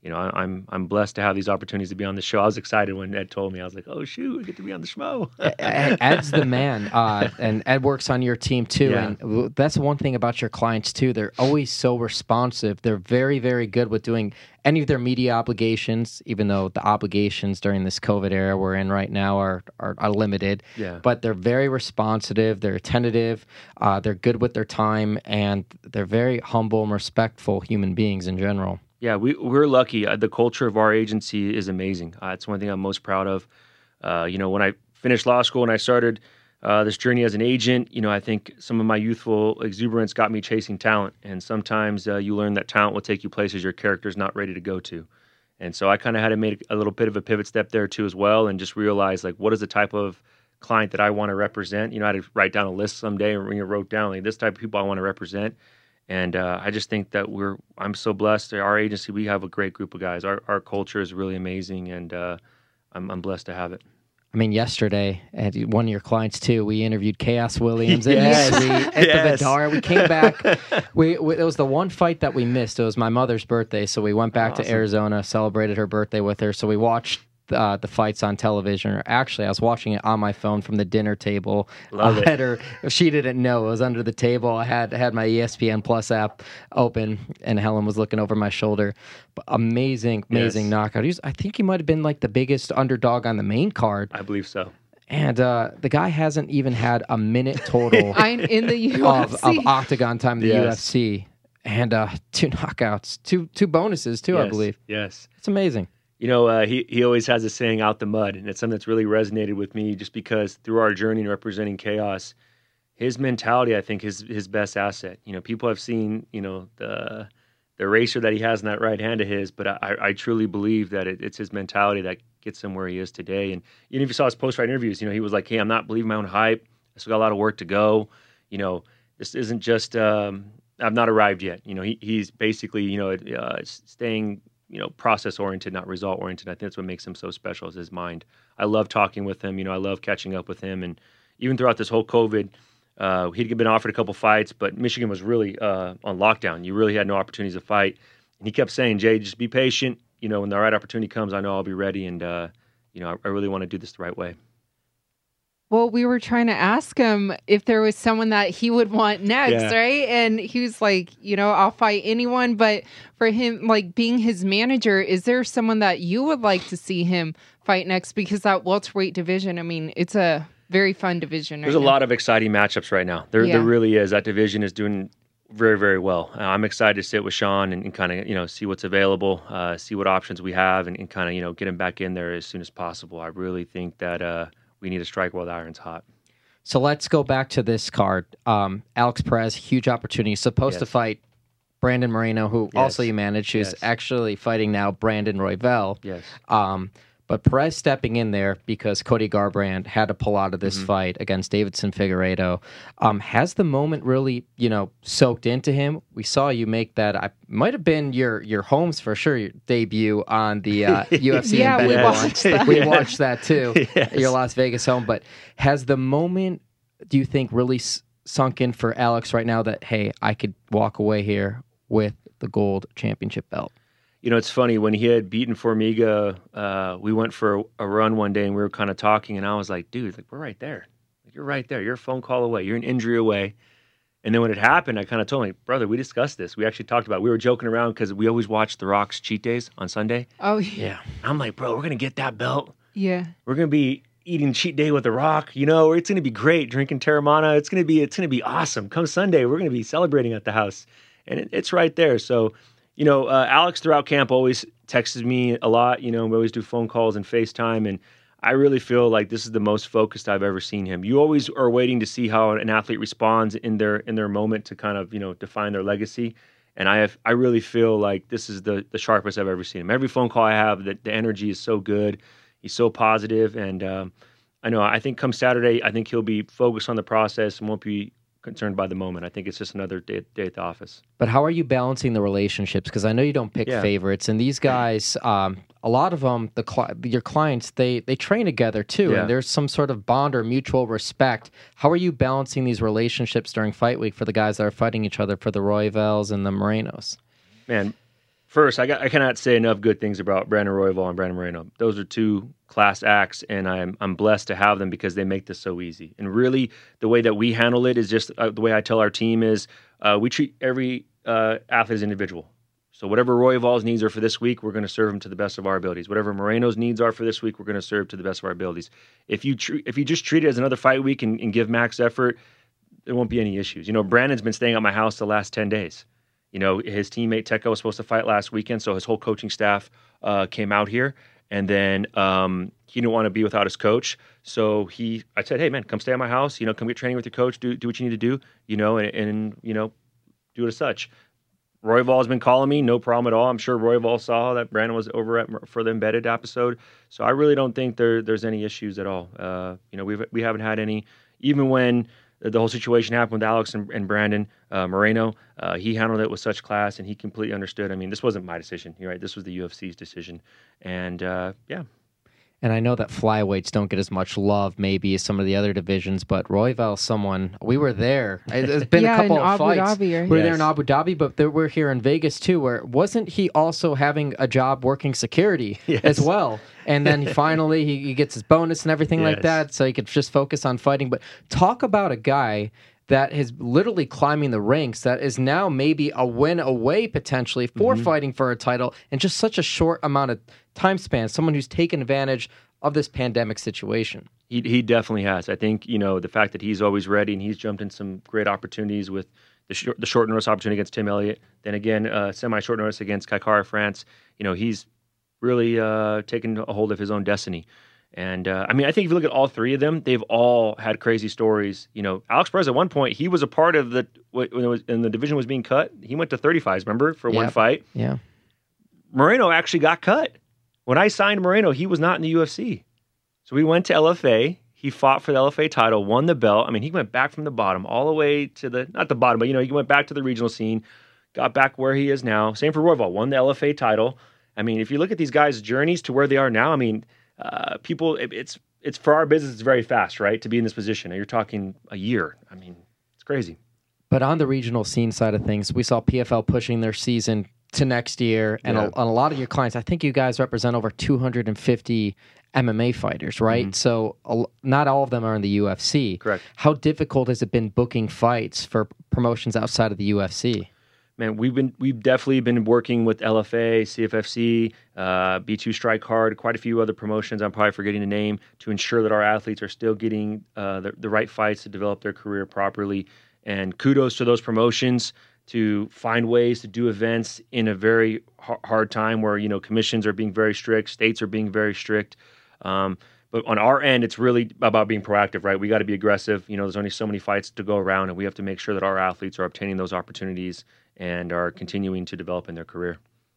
you know, I, I'm I'm blessed to have these opportunities to be on the show. I was excited when Ed told me. I was like, oh shoot, we get to be on the Schmo. Ed- Ed's the man, uh, and Ed works on your team too. Yeah. And w- that's one thing about your clients too. They're always so responsive. They're very, very good with doing any of their media obligations, even though the obligations during this COVID era we're in right now are are, are limited. Yeah. But they're very responsive. They're attentive. Uh, they're good with their time, and they're very humble and respectful human beings in general. Yeah, we, we're lucky. Uh, the culture of our agency is amazing. Uh, it's one thing I'm most proud of. Uh, you know, when I finished law school and I started uh, this journey as an agent, you know, I think some of my youthful exuberance got me chasing talent. And sometimes uh, you learn that talent will take you places your character's not ready to go to. And so I kind of had to make a little bit of a pivot step there too as well, and just realize, like, what is the type of client that I want to represent? You know, I had to write down a list someday and you know, wrote down, like, this type of people I want to represent. And uh, I just think that we're, I'm so blessed. Our agency, we have a great group of guys. Our our culture is really amazing, and uh, I'm, I'm blessed to have it. I mean, yesterday, at one of your clients too, we interviewed Chaos Williams and Yes. we at Yes. the Vidar. We came back. we, we it was the one fight that we missed. It was my mother's birthday, so we went back Awesome. to Arizona, celebrated her birthday with her. So we watched uh, the fights on television. Or actually, I was watching it on my phone from the dinner table. Love I it. had her. If she didn't know, it was under the table. I had had my E S P N Plus app open, and Helen was looking over my shoulder. But amazing, amazing Yes. knockout. He was, I think he might have been like the biggest underdog on the main card. I believe so. And uh, the guy hasn't even had a minute total I in the U F of, C. of octagon time in the Yes. U F C, and uh, two knockouts, two two bonuses too, I Yes, believe. Yes. It's amazing. You know, uh, he, he always has a saying, out the mud, and it's something that's really resonated with me just because through our journey in representing Chaos, his mentality, I think, is his best asset. You know, people have seen, you know, the the racer that he has in that right hand of his, but I, I truly believe that it, it's his mentality that gets him where he is today. And even if you saw his post-fight interviews, you know, he was like, hey, I'm not believing my own hype. I still got a lot of work to go. You know, this isn't just, um, I've not arrived yet. You know, he, he's basically, you know, uh, staying, you know, process-oriented, not result-oriented. I think that's what makes him so special, is his mind. I love talking with him. You know, I love catching up with him. And even throughout this whole COVID, uh, he'd been offered a couple fights, but Michigan was really uh, on lockdown. You really had no opportunities to fight. And he kept saying, Jay, just be patient. You know, when the right opportunity comes, I know I'll be ready. And, uh, you know, I, I really want to do this the right way. Well, we were trying to ask him if there was someone that he would want next, Yeah. right? And he was like, you know, I'll fight anyone. But for him, like being his manager, is there someone that you would like to see him fight next? Because that welterweight division, I mean, it's a very fun division. There's right a now. lot of exciting matchups right now. There, Yeah. there really is. That division is doing very, very well. Uh, I'm excited to sit with Sean and, and kind of, you know, see what's available, uh, see what options we have, and, and kind of, you know, get him back in there as soon as possible. I really think that uh, we need to strike while the iron's hot. So let's go back to this card. Um, Alex Perez, huge opportunity. Supposed to Yes. fight Brandon Moreno, who Yes. also you manage, who's Yes. actually fighting now Brandon Royval. Yes. Um, but Perez stepping in there because Cody Garbrandt had to pull out of this Mm-hmm. fight against Davidson Figueiredo. Um, has the moment really, you know, soaked into him? We saw you make that. I might have been your your Holmes for sure your debut on the uh, U F C. Yeah, in we Bend watched one. that. We watched that too. Yes. Your Las Vegas home. But has the moment, do you think, really s- sunk in for Alex right now that, hey, I could walk away here with the gold championship belt? You know, it's funny, when he had beaten Formiga, uh, we went for a, a run one day and we were kind of talking, and I was like, dude, like, we're right there. Like, you're right there. You're a phone call away. You're an injury away. And then when it happened, I kind of told him, like, brother, we discussed this. We actually talked about it. We were joking around because we always watch The Rock's cheat days on Sunday. Oh, yeah. I'm like, bro, we're going to get that belt. Yeah. We're going to be eating cheat day with The Rock. You know, it's going to be great. Drinking Terramana. It's going to be, it's going to be awesome. Come Sunday, we're going to be celebrating at the house. And it, it's right there. So, you know, uh, Alex throughout camp always texts me a lot. You know, we always do phone calls and FaceTime. And I really feel like this is the most focused I've ever seen him. You always are waiting to see how an athlete responds in their in their moment to kind of, you know, define their legacy. And I have I really feel like this is the the sharpest I've ever seen him. Every phone call I have, the, the energy is so good. He's so positive. And um, I know, I think come Saturday, I think he'll be focused on the process and won't be concerned by the moment. I think it's just another day, day at the office. But how are you balancing the relationships? Because I know you don't pick Yeah. favorites, and these guys, um, a lot of them, the cli- your clients, they they train together too, Yeah. and there's some sort of bond or mutual respect. How are you balancing these relationships during fight week for the guys that are fighting each other, for the Royvals and the Morenos? Man, First, I, got, I cannot say enough good things about Brandon Royval and Brandon Moreno. Those are two class acts, and I'm I'm blessed to have them because they make this so easy. And really, the way that we handle it is just uh, the way I tell our team is uh, we treat every uh, athlete as individual. So whatever Royval's needs are for this week, we're going to serve them to the best of our abilities. Whatever Moreno's needs are for this week, we're going to serve to the best of our abilities. If you tr- if you just treat it as another fight week and, and give max effort, there won't be any issues. You know, Brandon's been staying at my house the last ten days. You know, his teammate Tecco was supposed to fight last weekend, so his whole coaching staff uh, came out here, and then um, he didn't want to be without his coach. So he, I said, hey man, come stay at my house. You know, come get training with your coach. Do do what you need to do. You know, and, and you know, do it as such. Royval has been calling me, no problem at all. I'm sure Royval saw that Brandon was over at for the embedded episode, so I really don't think there there's any issues at all. Uh, you know, we've we haven't had any, even when the whole situation happened with Alex and, and Brandon uh, Moreno. Uh, he handled it with such class, and he completely understood. I mean, this wasn't my decision, right? This was the U F C's decision, and uh, yeah. And I know that flyweights don't get as much love maybe as some of the other divisions, but Royval's someone, we were there. It's been yeah, a couple in of Abu fights. Dhabi, right? We were Yes. there in Abu Dhabi, but there, we're here in Vegas too, where wasn't he also having a job working security Yes. as well? And then finally he, he gets his bonus and everything like Yes. that, so he could just focus on fighting. But talk about a guy that is literally climbing the ranks, that is now maybe a win away potentially for Mm-hmm. fighting for a title in just such a short amount of time span. Someone who's taken advantage of this pandemic situation. He he definitely has. I think, you know, the fact that he's always ready and he's jumped in some great opportunities with the short, the short notice opportunity against Tim Elliott, then again, uh, semi-short notice against Kai Kara France. You know, he's really uh, taken a hold of his own destiny. And, uh, I mean, I think if you look at all three of them, they've all had crazy stories. You know, Alex Perez at one point, he was a part of the, when it was, and the division was being cut, he went to thirty-fives, remember, for one Yep. fight. Yeah. Moreno actually got cut. When I signed Moreno, he was not in the U F C. So we went to L F A. He fought for the L F A title, won the belt. I mean, he went back from the bottom all the way to the, not the bottom, but, you know, he went back to the regional scene, got back where he is now. Same for Royval, won the L F A title. I mean, if you look at these guys' journeys to where they are now, I mean, uh, people, it, it's, it's for our business, it's very fast, right? To be in this position. You're talking a year. I mean, it's crazy. But on the regional scene side of things, we saw P F L pushing their season to next year, and Yeah. a, a lot of your clients, I think you guys represent over two hundred fifty M M A fighters, right? Mhm. So a, not all of them are in the U F C. Correct. How difficult has it been booking fights for promotions outside of the U F C? Man, we've been we've definitely been working with L F A, C F F C, uh, B two Strike Hard, quite a few other promotions. I'm probably forgetting the name, to ensure that our athletes are still getting uh, the, the right fights to develop their career properly. And kudos to those promotions to find ways to do events in a very h- hard time where, you know, commissions are being very strict, states are being very strict. Um, but on our end, it's really about being proactive, right? We got to be aggressive. You know, there's only so many fights to go around, and we have to make sure that our athletes are obtaining those opportunities and are continuing to develop in their career.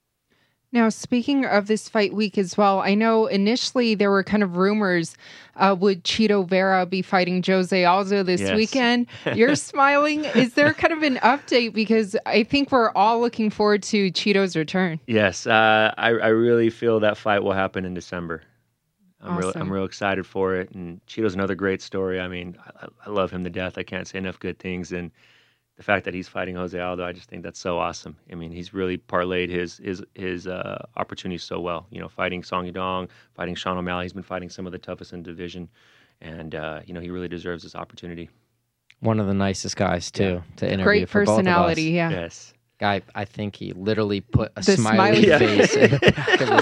Now, speaking of this fight week as well, I know initially there were kind of rumors, uh, would Chito Vera be fighting Jose Aldo this Yes. weekend? You're smiling. Is there kind of an update? Because I think we're all looking forward to Chito's return. Yes, uh, I, I really feel that fight will happen in December. I'm real, Awesome. I'm real excited for it. And Chito's another great story. I mean, I, I love him to death. I can't say enough good things. And the fact that he's fighting Jose Aldo, I just think that's so awesome. I mean, he's really parlayed his his his uh, opportunities so well. You know, fighting Song Yadong, fighting Sean O'Malley. He's been fighting some of the toughest in the division, and uh, you know, he really deserves this opportunity. One of the nicest guys, too, to interview Great for personality, both of us. yeah. Yes. Guy, I think he literally put a The smiley, smiley face in the back of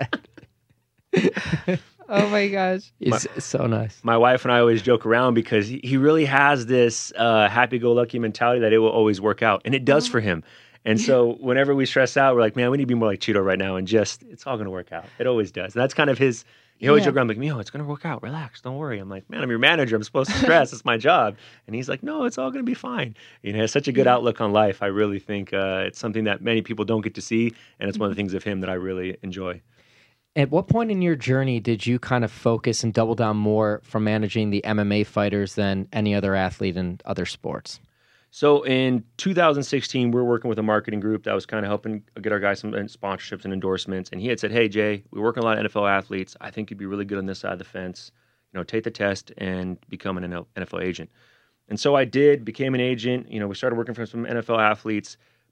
his head. Oh my gosh. He's so nice. My wife and I always joke around because he, he really has this uh, happy-go-lucky mentality that it will always work out, and it does for him. And so whenever we stress out, we're like, man, we need to be more like Chito right now, and just, it's all going to work out. It always does. And that's kind of his, he always Yeah. joke around like, yo, it's going to work out. Relax. Don't worry. I'm like, man, I'm your manager. I'm supposed to stress. It's my job. And he's like, no, it's all going to be fine. You know, he has such a good outlook on life. I really think uh, it's something that many people don't get to see, and it's one of the things of him that I really enjoy. At what point in your journey did you kind of focus and double down more from managing the M M A fighters than any other athlete in other sports? So in two thousand sixteen, we were working with a marketing group that was kind of helping get our guys some sponsorships and endorsements. And he had said, hey, Jay, we work with a lot of N F L athletes. I think you'd be really good on this side of the fence. You know, take the test and become an N F L agent. And so I did, became an agent. You know, we started working for some N F L athletes.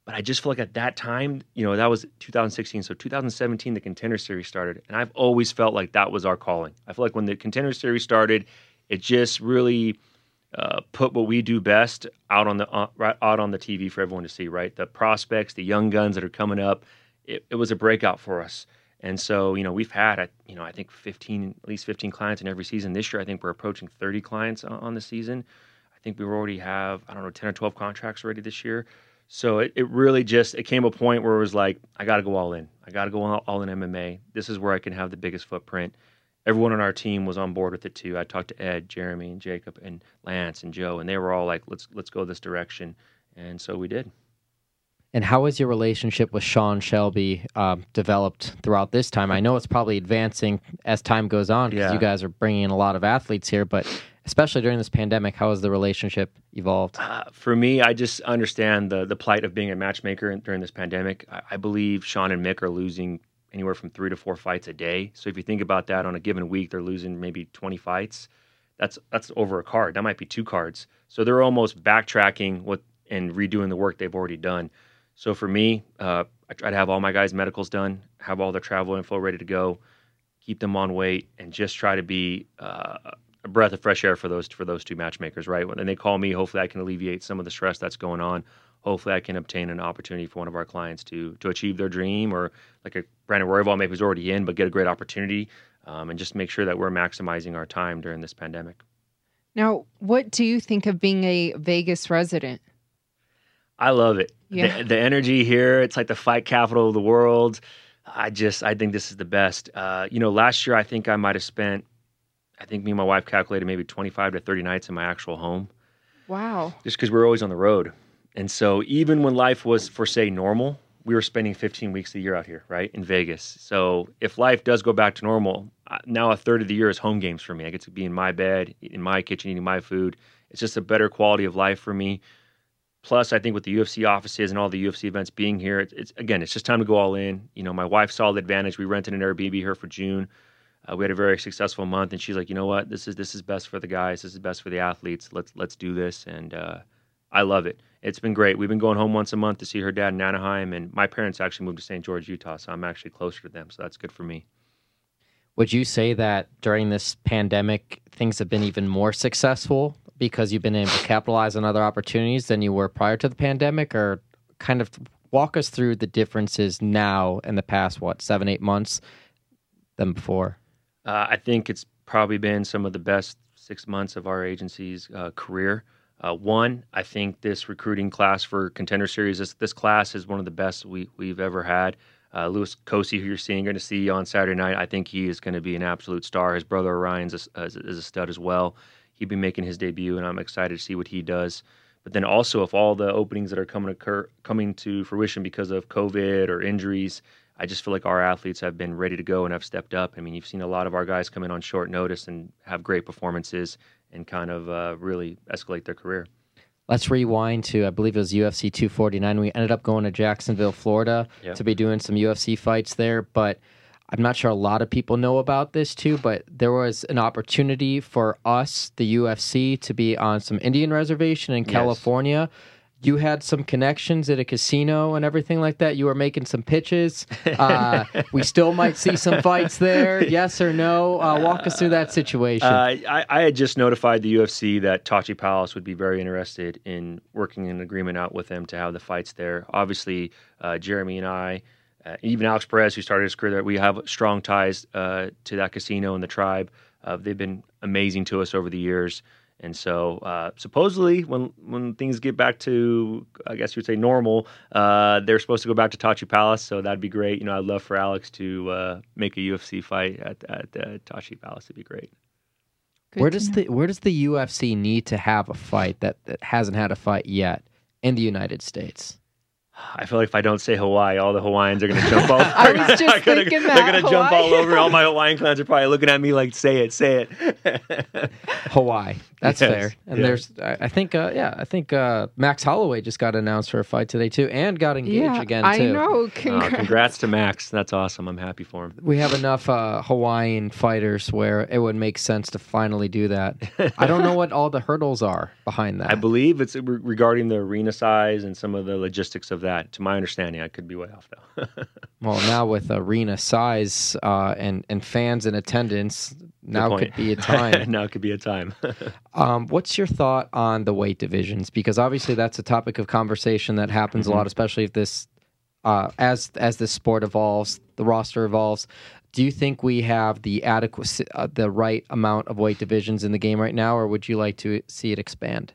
But I just feel like at that time, you know, that was two thousand sixteen. So two thousand seventeen, the Contender Series started. And I've always felt like that was our calling. I feel like when the Contender Series started, it just really uh, put what we do best out on the uh, right, out on the T V for everyone to see, right? The prospects, the young guns that are coming up. It, it was a breakout for us. And so, you know, we've had, you know, I think fifteen, at least fifteen clients in every season. This year, I think we're approaching thirty clients on, on the season. I think we already have, I don't know, ten or twelve contracts already this year. So it, it really just, it came a point where it was like, I got to go all in. I got to go all, all in M M A. This is where I can have the biggest footprint. Everyone on our team was on board with it too. I talked to Ed, Jeremy, and Jacob, and Lance, and Joe, and they were all like, let's let's go this direction. And so we did. And how has your relationship with Sean Shelby um, developed throughout this time? I know it's probably advancing as time goes on because Yeah. you guys are bringing in a lot of athletes here, but especially during this pandemic, how has the relationship evolved? Uh, for me, I just understand the the plight of being a matchmaker in- during this pandemic. I, I believe Sean and Mick are losing anywhere from three to four fights a day. So if you think about that, on a given week, they're losing maybe twenty fights. That's that's over a card. That might be two cards. So they're almost backtracking what and redoing the work they've already done. So for me, uh, I try to have all my guys' medicals done, have all their travel info ready to go, keep them on weight, and just try to be uh, a breath of fresh air for those for those two matchmakers, right? When they call me, hopefully I can alleviate some of the stress that's going on. Hopefully I can obtain an opportunity for one of our clients to to achieve their dream, or like a Brandon Royval maybe who's already in, but get a great opportunity, um, and just make sure that we're maximizing our time during this pandemic. Now, what do you think of being a Vegas resident? I love it. Yeah. The, the energy here, it's like the fight capital of the world. I just, I think this is the best. Uh, you know, last year I think I might have spent, I think me and my wife calculated maybe twenty-five to thirty nights in my actual home. Wow. Just because we were always on the road. And so even when life was, for say, normal, we were spending fifteen weeks a year out here, right, in Vegas. So if life does go back to normal, uh, now a third of the year is home games for me. I get to be in my bed, in my kitchen, eating my food. It's just a better quality of life for me. Plus, I think with the U F C offices and all the U F C events being here, it's, it's again, it's just time to go all in. You know, my wife saw the advantage. We rented an Airbnb here for June. Uh, we had a very successful month, and she's like, you know what, this is this is best for the guys. This is best for the athletes. Let's let's do this, and uh, I love it. It's been great. We've been going home once a month to see her dad in Anaheim, and my parents actually moved to Saint George, Utah, so I'm actually closer to them. So that's good for me. Would you say that during this pandemic, things have been even more successful because you've been able to capitalize on other opportunities than you were prior to the pandemic? Or kind of walk us through the differences now in the past, what, seven, eight months than before? Uh, I think it's probably been some of the best six months of our agency's uh, career. Uh, one, I think this recruiting class for Contender Series, this, this class is one of the best we, we've ever had. Uh, Louis Cosi, who you're seeing, going to see on Saturday night, I think he is going to be an absolute star. His brother Orion's a, is a stud as well. He'll be making his debut, and I'm excited to see what he does. But then also, if all the openings that are coming occur, coming to fruition because of COVID or injuries, I just feel like our athletes have been ready to go and have stepped up. I mean, you've seen a lot of our guys come in on short notice and have great performances and kind of uh, really escalate their career. Let's rewind to, I believe it was U F C two forty-nine. We ended up going to Jacksonville, Florida Yeah. to be doing some U F C fights there, but I'm not sure a lot of people know about this too, but there was an opportunity for us, the U F C, to be on some Indian reservation in Yes. California. You had some connections at a casino and everything like that. You were making some pitches. Uh, we still might see some fights there. Yes or no? Uh, walk us through that situation. Uh, I, I had just notified the U F C that Tachi Palace would be very interested in working an agreement out with them to have the fights there. Obviously, uh, Jeremy and I, uh, even Alex Perez, who started his career there, we have strong ties uh, to that casino and the tribe. Uh, they've been amazing to us over the years. And so uh, supposedly when when things get back to, I guess you would say, normal, uh, they're supposed to go back to Tachi Palace. So that'd be great. You know, I'd love for Alex to uh, make a U F C fight at, at uh, Tachi Palace. It'd be great. Good where to does know. the where does the U F C need to have a fight that, that hasn't had a fight yet in the United States? I feel like if I don't say Hawaii, all the Hawaiians are going to jump all over. I was just They're gonna- thinking They're that, going to jump all Hawaii. over. All my Hawaiian clans are probably looking at me like, say it, say it. Hawaii. That's Yes, fair. And yeah. there's, I I think, uh, yeah, I think uh, Max Holloway just got announced for a fight today too, and got engaged Yeah, again I too. know. Uh, Congrats. congrats to Max. That's awesome. I'm happy for him. We have enough uh, Hawaiian fighters where it would make sense to finally do that. I don't know what all the hurdles are behind that. I believe it's re- regarding the arena size and some of the logistics of that. To my understanding, I could be way off though. Well, now with arena size uh, and and fans in attendance, now point. could be a time. now could be a time. Um, what's your thought on the weight divisions? Because obviously that's a topic of conversation that happens Mhm. a lot, especially if this, uh, as as this sport evolves, the roster evolves. Do you think we have the adequate, uh, the right amount of weight divisions in the game right now, or would you like to see it expand?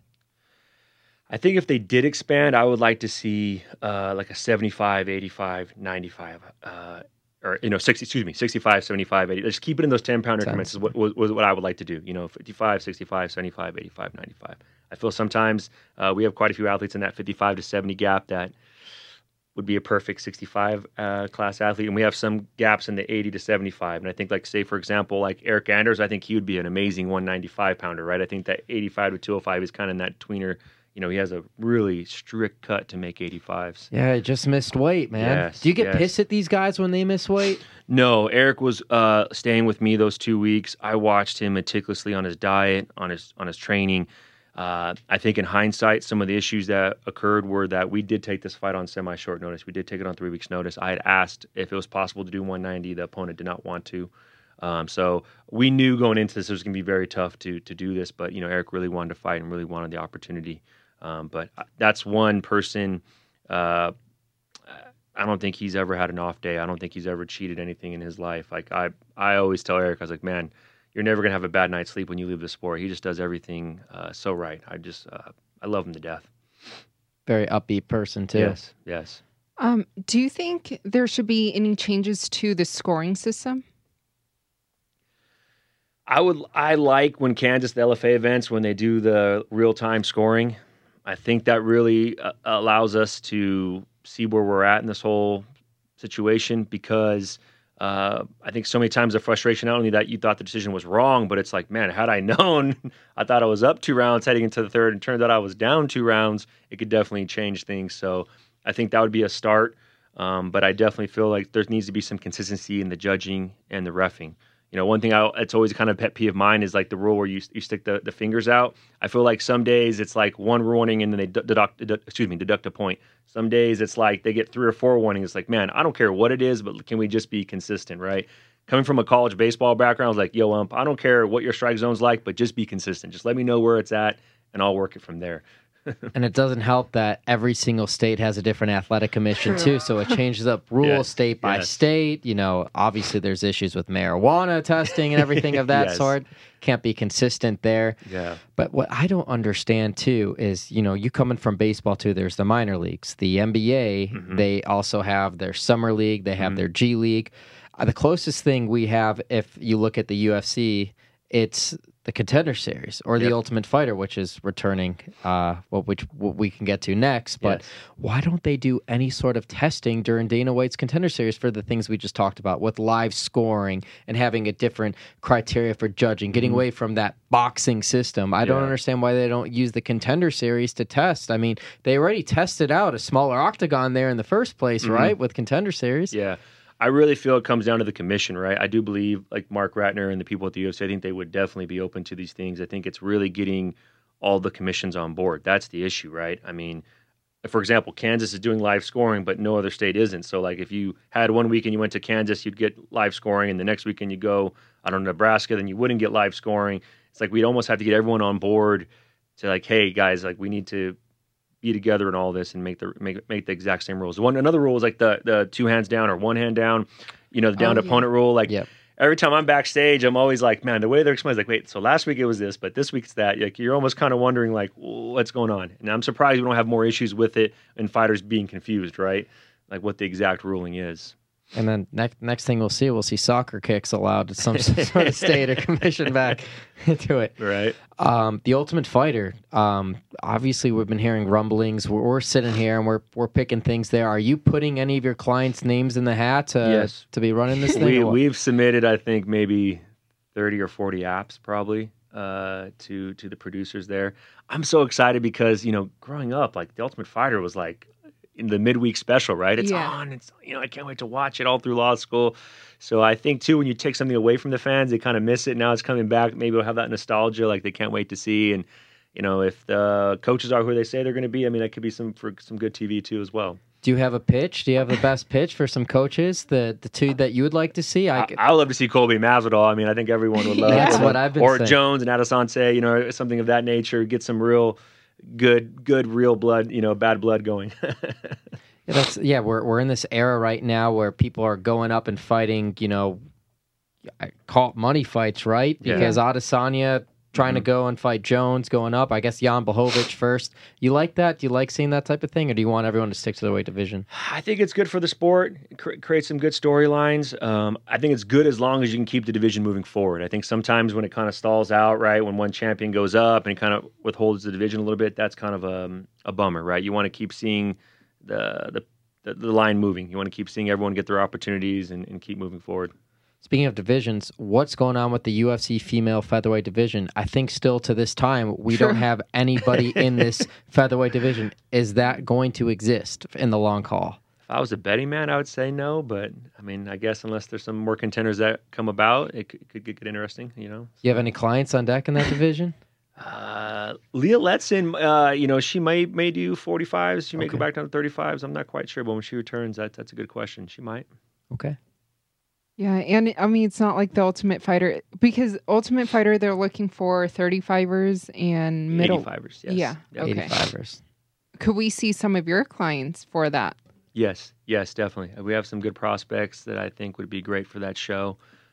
I think if they did expand, I would like to see uh, like a seventy-five, eighty-five, ninety-five, uh, or, you know, sixty, excuse me, sixty-five, seventy-five, eighty. Just keep it in those ten pounder increments is what, was, was what I would like to do. You know, fifty-five, sixty-five, seventy-five, eighty-five, ninety-five. I feel sometimes uh, we have quite a few athletes in that fifty-five to seventy gap that would be a perfect sixty-five uh, class athlete. And we have some gaps in the eighty to seventy-five. And I think, like, say, for example, like Eric Anders, I think he would be an amazing one ninety-five pounder, right? I think that eighty-five to two oh five is kind of in that tweener. You know, he has a really strict cut to make eighty-fives. Yeah, he just missed weight, man. Yes, Do you get yes. pissed at these guys when they miss weight? No, Eric was uh, staying with me those two weeks. I watched him meticulously on his diet, on his on his training. Uh, I think in hindsight, some of the issues that occurred were that we did take this fight on semi-short notice. We did take it on three weeks' notice. I had asked if it was possible to do one ninety. The opponent did not want to. Um, so we knew going into this it was going to be very tough to to do this. But, you know, Eric really wanted to fight and really wanted the opportunity. Um, but that's one person. Uh, I don't think he's ever had an off day. I don't think he's ever cheated anything in his life. Like I, I always tell Eric, I was like, man, you're never gonna have a bad night's sleep when you leave the sport. He just does everything uh, so right. I just, uh, I love him to death. Very upbeat person, too. Yes, yes. Um, do you think there should be any changes to the scoring system? I would. I like when Kansas, the L F A events, when they do the real time scoring. I think that really uh, allows us to see where we're at in this whole situation because uh, I think so many times the frustration, not only that you thought the decision was wrong, but it's like, man, had I known, I thought I was up two rounds heading into the third and turned out I was down two rounds, it could definitely change things. So I think that would be a start. Um, but I definitely feel like there needs to be some consistency in the judging and the reffing. You know, one thing I, it's always kind of a pet peeve of mine is like the rule where you you stick the, the fingers out. I feel like some days it's like one warning and then they deduct, deduct excuse me, deduct a point. Some days it's like they get three or four warnings. It's like, man, I don't care what it is, but can we just be consistent, right? Coming from a college baseball background, I was like, yo, ump, I don't care what your strike zone's like, but just be consistent. Just let me know where it's at, and I'll work it from there. And it doesn't help that every single state has a different athletic commission too, so it changes up rules Yes, state by yes. state. You know, obviously there's issues with marijuana testing and everything of that Yes. sort. Can't be consistent there. Yeah. But what I don't understand too is, you know, you coming from baseball too, there's the minor leagues, the N B A, Mhm. they also have their summer league, they have Mhm. their G League. Uh, the closest thing we have, if you look at the U F C, it's the Contender Series or the Yep. Ultimate Fighter, which is returning, uh, well, which what we can get to next. But Yes. why don't they do any sort of testing during Dana White's Contender Series for the things we just talked about with live scoring and having a different criteria for judging, getting Mhm. away from that boxing system? I don't Yeah. understand why they don't use the Contender Series to test. I mean, they already tested out a smaller octagon there in the first place, Mhm. right, with Contender Series? Yeah. I really feel it comes down to the commission, right? I do believe, like Mark Ratner and the people at the U F C, I think they would definitely be open to these things. I think it's really getting all the commissions on board. That's the issue, right? I mean, for example, Kansas is doing live scoring, but no other state isn't. So, like, if you had one weekend you went to Kansas, you'd get live scoring, and the next weekend you go, I don't know, Nebraska, then you wouldn't get live scoring. It's like we'd almost have to get everyone on board to, like, hey, guys, like, we need to be together in all this and make the make make the exact same rules. One another rule is like the the two hands down or one hand down, you know, the down Oh, to yeah. opponent rule. Like Yep. every time I'm backstage, I'm always like, man, the way they're explaining is like, wait, so last week it was this, but this week it's that. Like you're almost kind of wondering like, what's going on? And I'm surprised we don't have more issues with it and fighters being confused, right? Like what the exact ruling is. And then next next thing we'll see, we'll see soccer kicks allowed at some sort of state or commission back into it. Right. Um, the Ultimate Fighter. Um, obviously, we've been hearing rumblings. We're, we're sitting here and we're we're picking things there. Are you putting any of your clients' names in the hat to, Yes. to be running this thing? We or what? we've submitted, I think, maybe thirty or forty apps probably. uh, to to the producers there. I'm so excited because, you know, growing up, like The Ultimate Fighter was like in the midweek special, right? It's Yeah. on. It's, you know, I can't wait to watch it all through law school. So I think too, when you take something away from the fans, they kind of miss it. Now it's coming back. Maybe we'll have that nostalgia, like they can't wait to see. And you know, if the coaches are who they say they're going to be, I mean, that could be some for some good T V too as well. Do you have a pitch? Do you have the best pitch for some coaches? The the two that you would like to see? I, I, I would love to see Colby Masvidal. I mean, I think everyone would love. That's or, what I've been or saying. Jones and Adesanya, you know, something of that nature. Get some real good, good, real blood. You know, bad blood going. yeah, that's yeah. We're we're in this era right now where people are going up and fighting. You know, I call it money fights, right? Yeah. Because Adesanya trying to go and fight Jones, going up. I guess Jan Blachowicz first. You like that? Do you like seeing that type of thing, or do you want everyone to stick to the weight division? I think it's good for the sport. It cr- creates some good storylines. Um, I think it's good as long as you can keep the division moving forward. I think sometimes when it kind of stalls out, right, when one champion goes up and it kind of withholds the division a little bit, that's kind of a, a bummer, right? You want to keep seeing the, the the the line moving. You want to keep seeing everyone get their opportunities and, and keep moving forward. Speaking of divisions, what's going on with the U F C female featherweight division? I think still to this time, we Sure. don't have anybody in this featherweight division. Is that going to exist in the long haul? If I was a betting man, I would say no. But, I mean, I guess unless there's some more contenders that come about, it could, could get interesting, you know? You have any clients on deck in that division? Uh, Leah Letson, uh, you know, she may may do forty-fives. She may Okay. go back down to thirty-fives. I'm not quite sure. But when she returns, that, that's a good question. She might. Okay. Yeah, and I mean, it's not like the Ultimate Fighter, because Ultimate Fighter, they're looking for thirty-fivers and middle. eighty-fivers, yes. Yeah. Yep. Okay. eighty-fivers. Could we see some of your clients for that? Yes, yes, definitely. We have some good prospects that I think would be great for that show.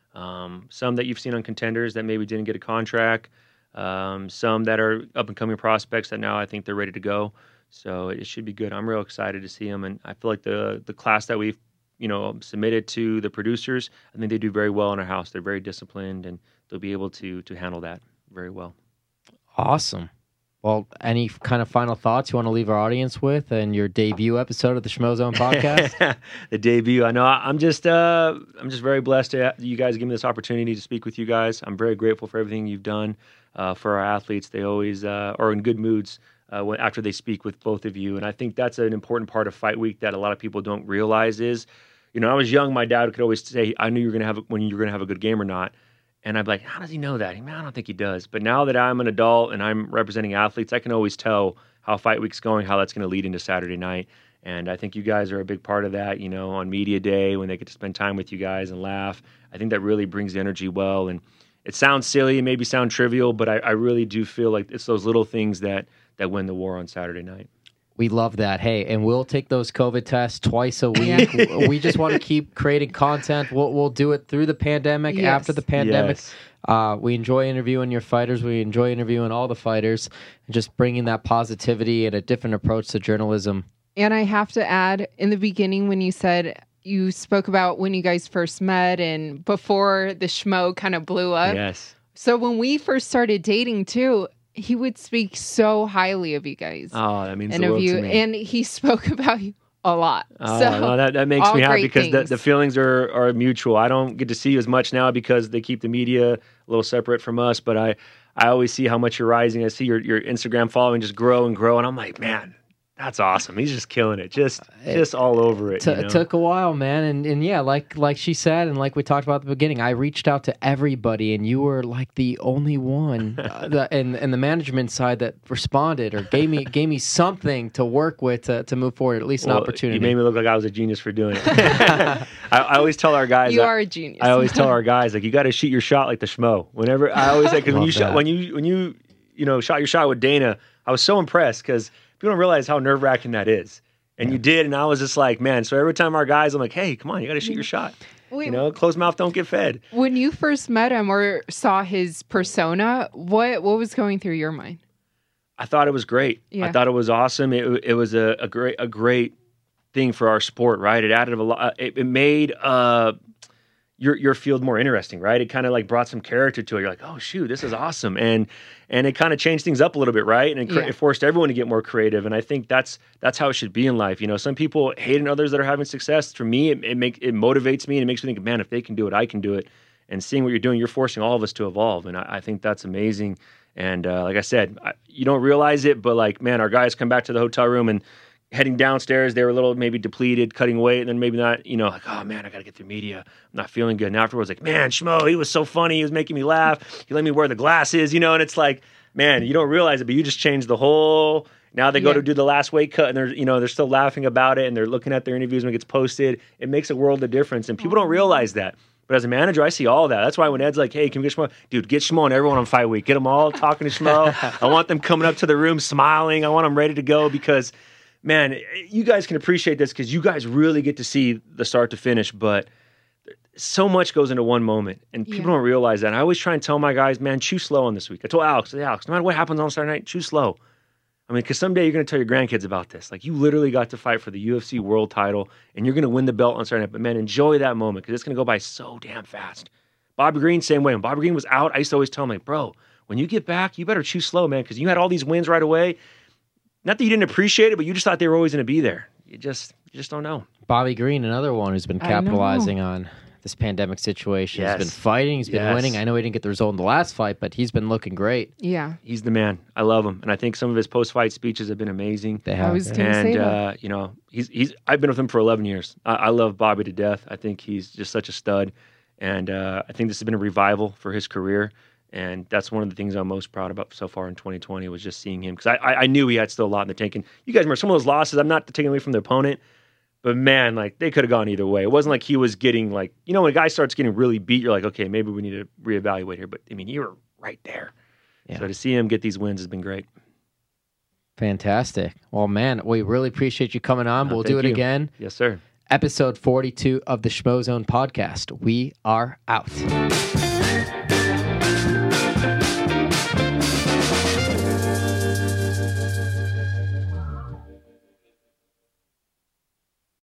Um, some that you've seen on Contenders that maybe didn't get a contract. Um, some that are up-and-coming prospects that now I think they're ready to go. So it should be good. I'm real excited to see them, and I feel like the the class that we've you know submitted to the producers, I think they do very well in our house. They're very disciplined, and they'll be able to to handle that very well. Awesome. Well, any kind of final thoughts you want to leave our audience with and your debut episode of the Schmo Zone podcast? The debut. I know. I- I'm just. Uh, I'm just very blessed to have you guys give me this opportunity to speak with you guys. I'm very grateful for everything you've done uh, for our athletes. They always uh, are in good moods uh, when, after they speak with both of you, and I think that's an important part of Fight Week that a lot of people don't realize is, you know, I was young. My dad could always say, "I knew you were going to have a, when you were going to have a good game or not." And I'd be like, how does he know that? Man, I don't think he does. But now that I'm an adult and I'm representing athletes, I can always tell how Fight Week's going, how that's going to lead into Saturday night. And I think you guys are a big part of that, you know, on media day when they get to spend time with you guys and laugh. I think that really brings the energy well. And it sounds silly, maybe sound trivial, but I, I really do feel like it's those little things that that win the war on Saturday night. We love that. Hey, and we'll take those COVID tests twice a week. We just want to keep creating content. We'll we'll do it through the pandemic, Yes. after the pandemic. Yes. Uh, we enjoy interviewing your fighters. We enjoy interviewing all the fighters, and just bringing that positivity and a different approach to journalism. And I have to add, in the beginning, when you said you spoke about when you guys first met and before the schmo kind of blew up. Yes. So when we first started dating too, he would speak so highly of you guys. Oh, that means and the of world you, to me. and he spoke about you a lot. Oh, so no, that, that makes all me happy great because the, things. the feelings are, are mutual. I don't get to see you as much now because they keep the media a little separate from us, but I, I always see how much you're rising. I see your, your Instagram following just grow and grow, and I'm like, man, that's awesome. He's just killing it, just just all over it. T- you know? It took a while, man, and and yeah, like like she said, and like we talked about at the beginning, I reached out to everybody, and you were like the only one, uh, the, and and the management side that responded or gave me gave me something to work with to, to move forward, at least an Well, opportunity. You made me look like I was a genius for doing it. I, I always tell our guys. you that- are a genius. I always tell our guys, like, you got to shoot your shot like the schmo. Whenever I always say, because when Love you shot, that. when you when you you know shot your shot with Dana, I was so impressed because people don't realize how nerve wracking that is. And you did, and I was just like, man. So every time our guys, I'm like, hey, come on, you got to shoot your shot. Wait, You know, closed mouth don't get fed. when you first met him or saw his persona, what what was going through your mind? I thought it was great. Yeah. I thought it was awesome. It, it was a, a great a great thing for our sport, right? It added a lot. It, it made uh, your your field more interesting, right? It kind of like brought some character to it. You're like, oh shoot, this is awesome, and and it kind of changed things up a little bit, right? And it, cr- Yeah. it forced everyone to get more creative. And I think that's that's how it should be in life. You know, some people hate on others that are having success. For me, it, it make it motivates me and it makes me think, man, if they can do it, I can do it. and seeing what you're doing, you're forcing all of us to evolve. And I, I think that's amazing. And uh, like I said, I, you don't realize it, but like, man, our guys come back to the hotel room and heading downstairs, they were a little maybe depleted, cutting weight, and then maybe not, you know, like, oh man, I got to get through media. I'm not feeling good. And afterwards, like, man, Schmo, he was so funny. He was making me laugh. He let me wear the glasses, you know, and it's like, man, you don't realize it, but you just changed the whole. Now they go Yeah. to do the last weight cut, and they're, you know, they're still laughing about it, and they're looking at their interviews when it gets posted. It makes a world of difference, and people don't realize that. But as a manager, I see all that. That's why when Ed's like, hey, can we get Schmo? Dude, get Schmo and everyone on fight week. Get them all talking to Schmo. I want them coming up to the room smiling. I want them ready to go because, man, you guys can appreciate this because you guys really get to see the start to finish, but so much goes into one moment, and people Yeah. don't realize that. And I always try and tell my guys, man, chew slow on this week. I told Alex, hey, Alex, no matter what happens on Saturday night, chew slow. I mean, because someday you're going to tell your grandkids about this. Like, you literally got to fight for the U F C world title, and you're going to win the belt on Saturday night. But, man, enjoy that moment because it's going to go by so damn fast. Bobby Green, same way. When Bobby Green was out, I used to always tell him, like, bro, when you get back, you better chew slow, man, because you had all these wins right away. Not that you didn't appreciate it, but you just thought they were always going to be there. You just you just don't know. Bobby Green, another one who's been I know. capitalizing on this pandemic situation. Yes. He's been fighting. He's been Yes. winning. I know he didn't get the result in the last fight, but he's been looking great. Yeah. He's the man. I love him. And I think some of his post-fight speeches have been amazing. They I have. was yeah. gonna say And, that. uh, you know, he's he's. I've been with him for eleven years. I, I love Bobby to death. I think he's just such a stud. And uh, I think this has been a revival for his career. And that's one of the things I'm most proud about so far in twenty twenty was just seeing him. Because I, I, I knew he had still a lot in the tank. And you guys remember some of those losses. I'm not taking away from the opponent. But, man, like, they could have gone either way. It wasn't like he was getting, like, you know, when a guy starts getting really beat, you're like, okay, maybe we need to reevaluate here. But, I mean, you were right there. Yeah. So to see him get these wins has been great. Fantastic. Well, man, we really appreciate you coming on. No, we'll do thank it you. again. Yes, sir. Episode forty-two of the Schmo Zone podcast. We are out.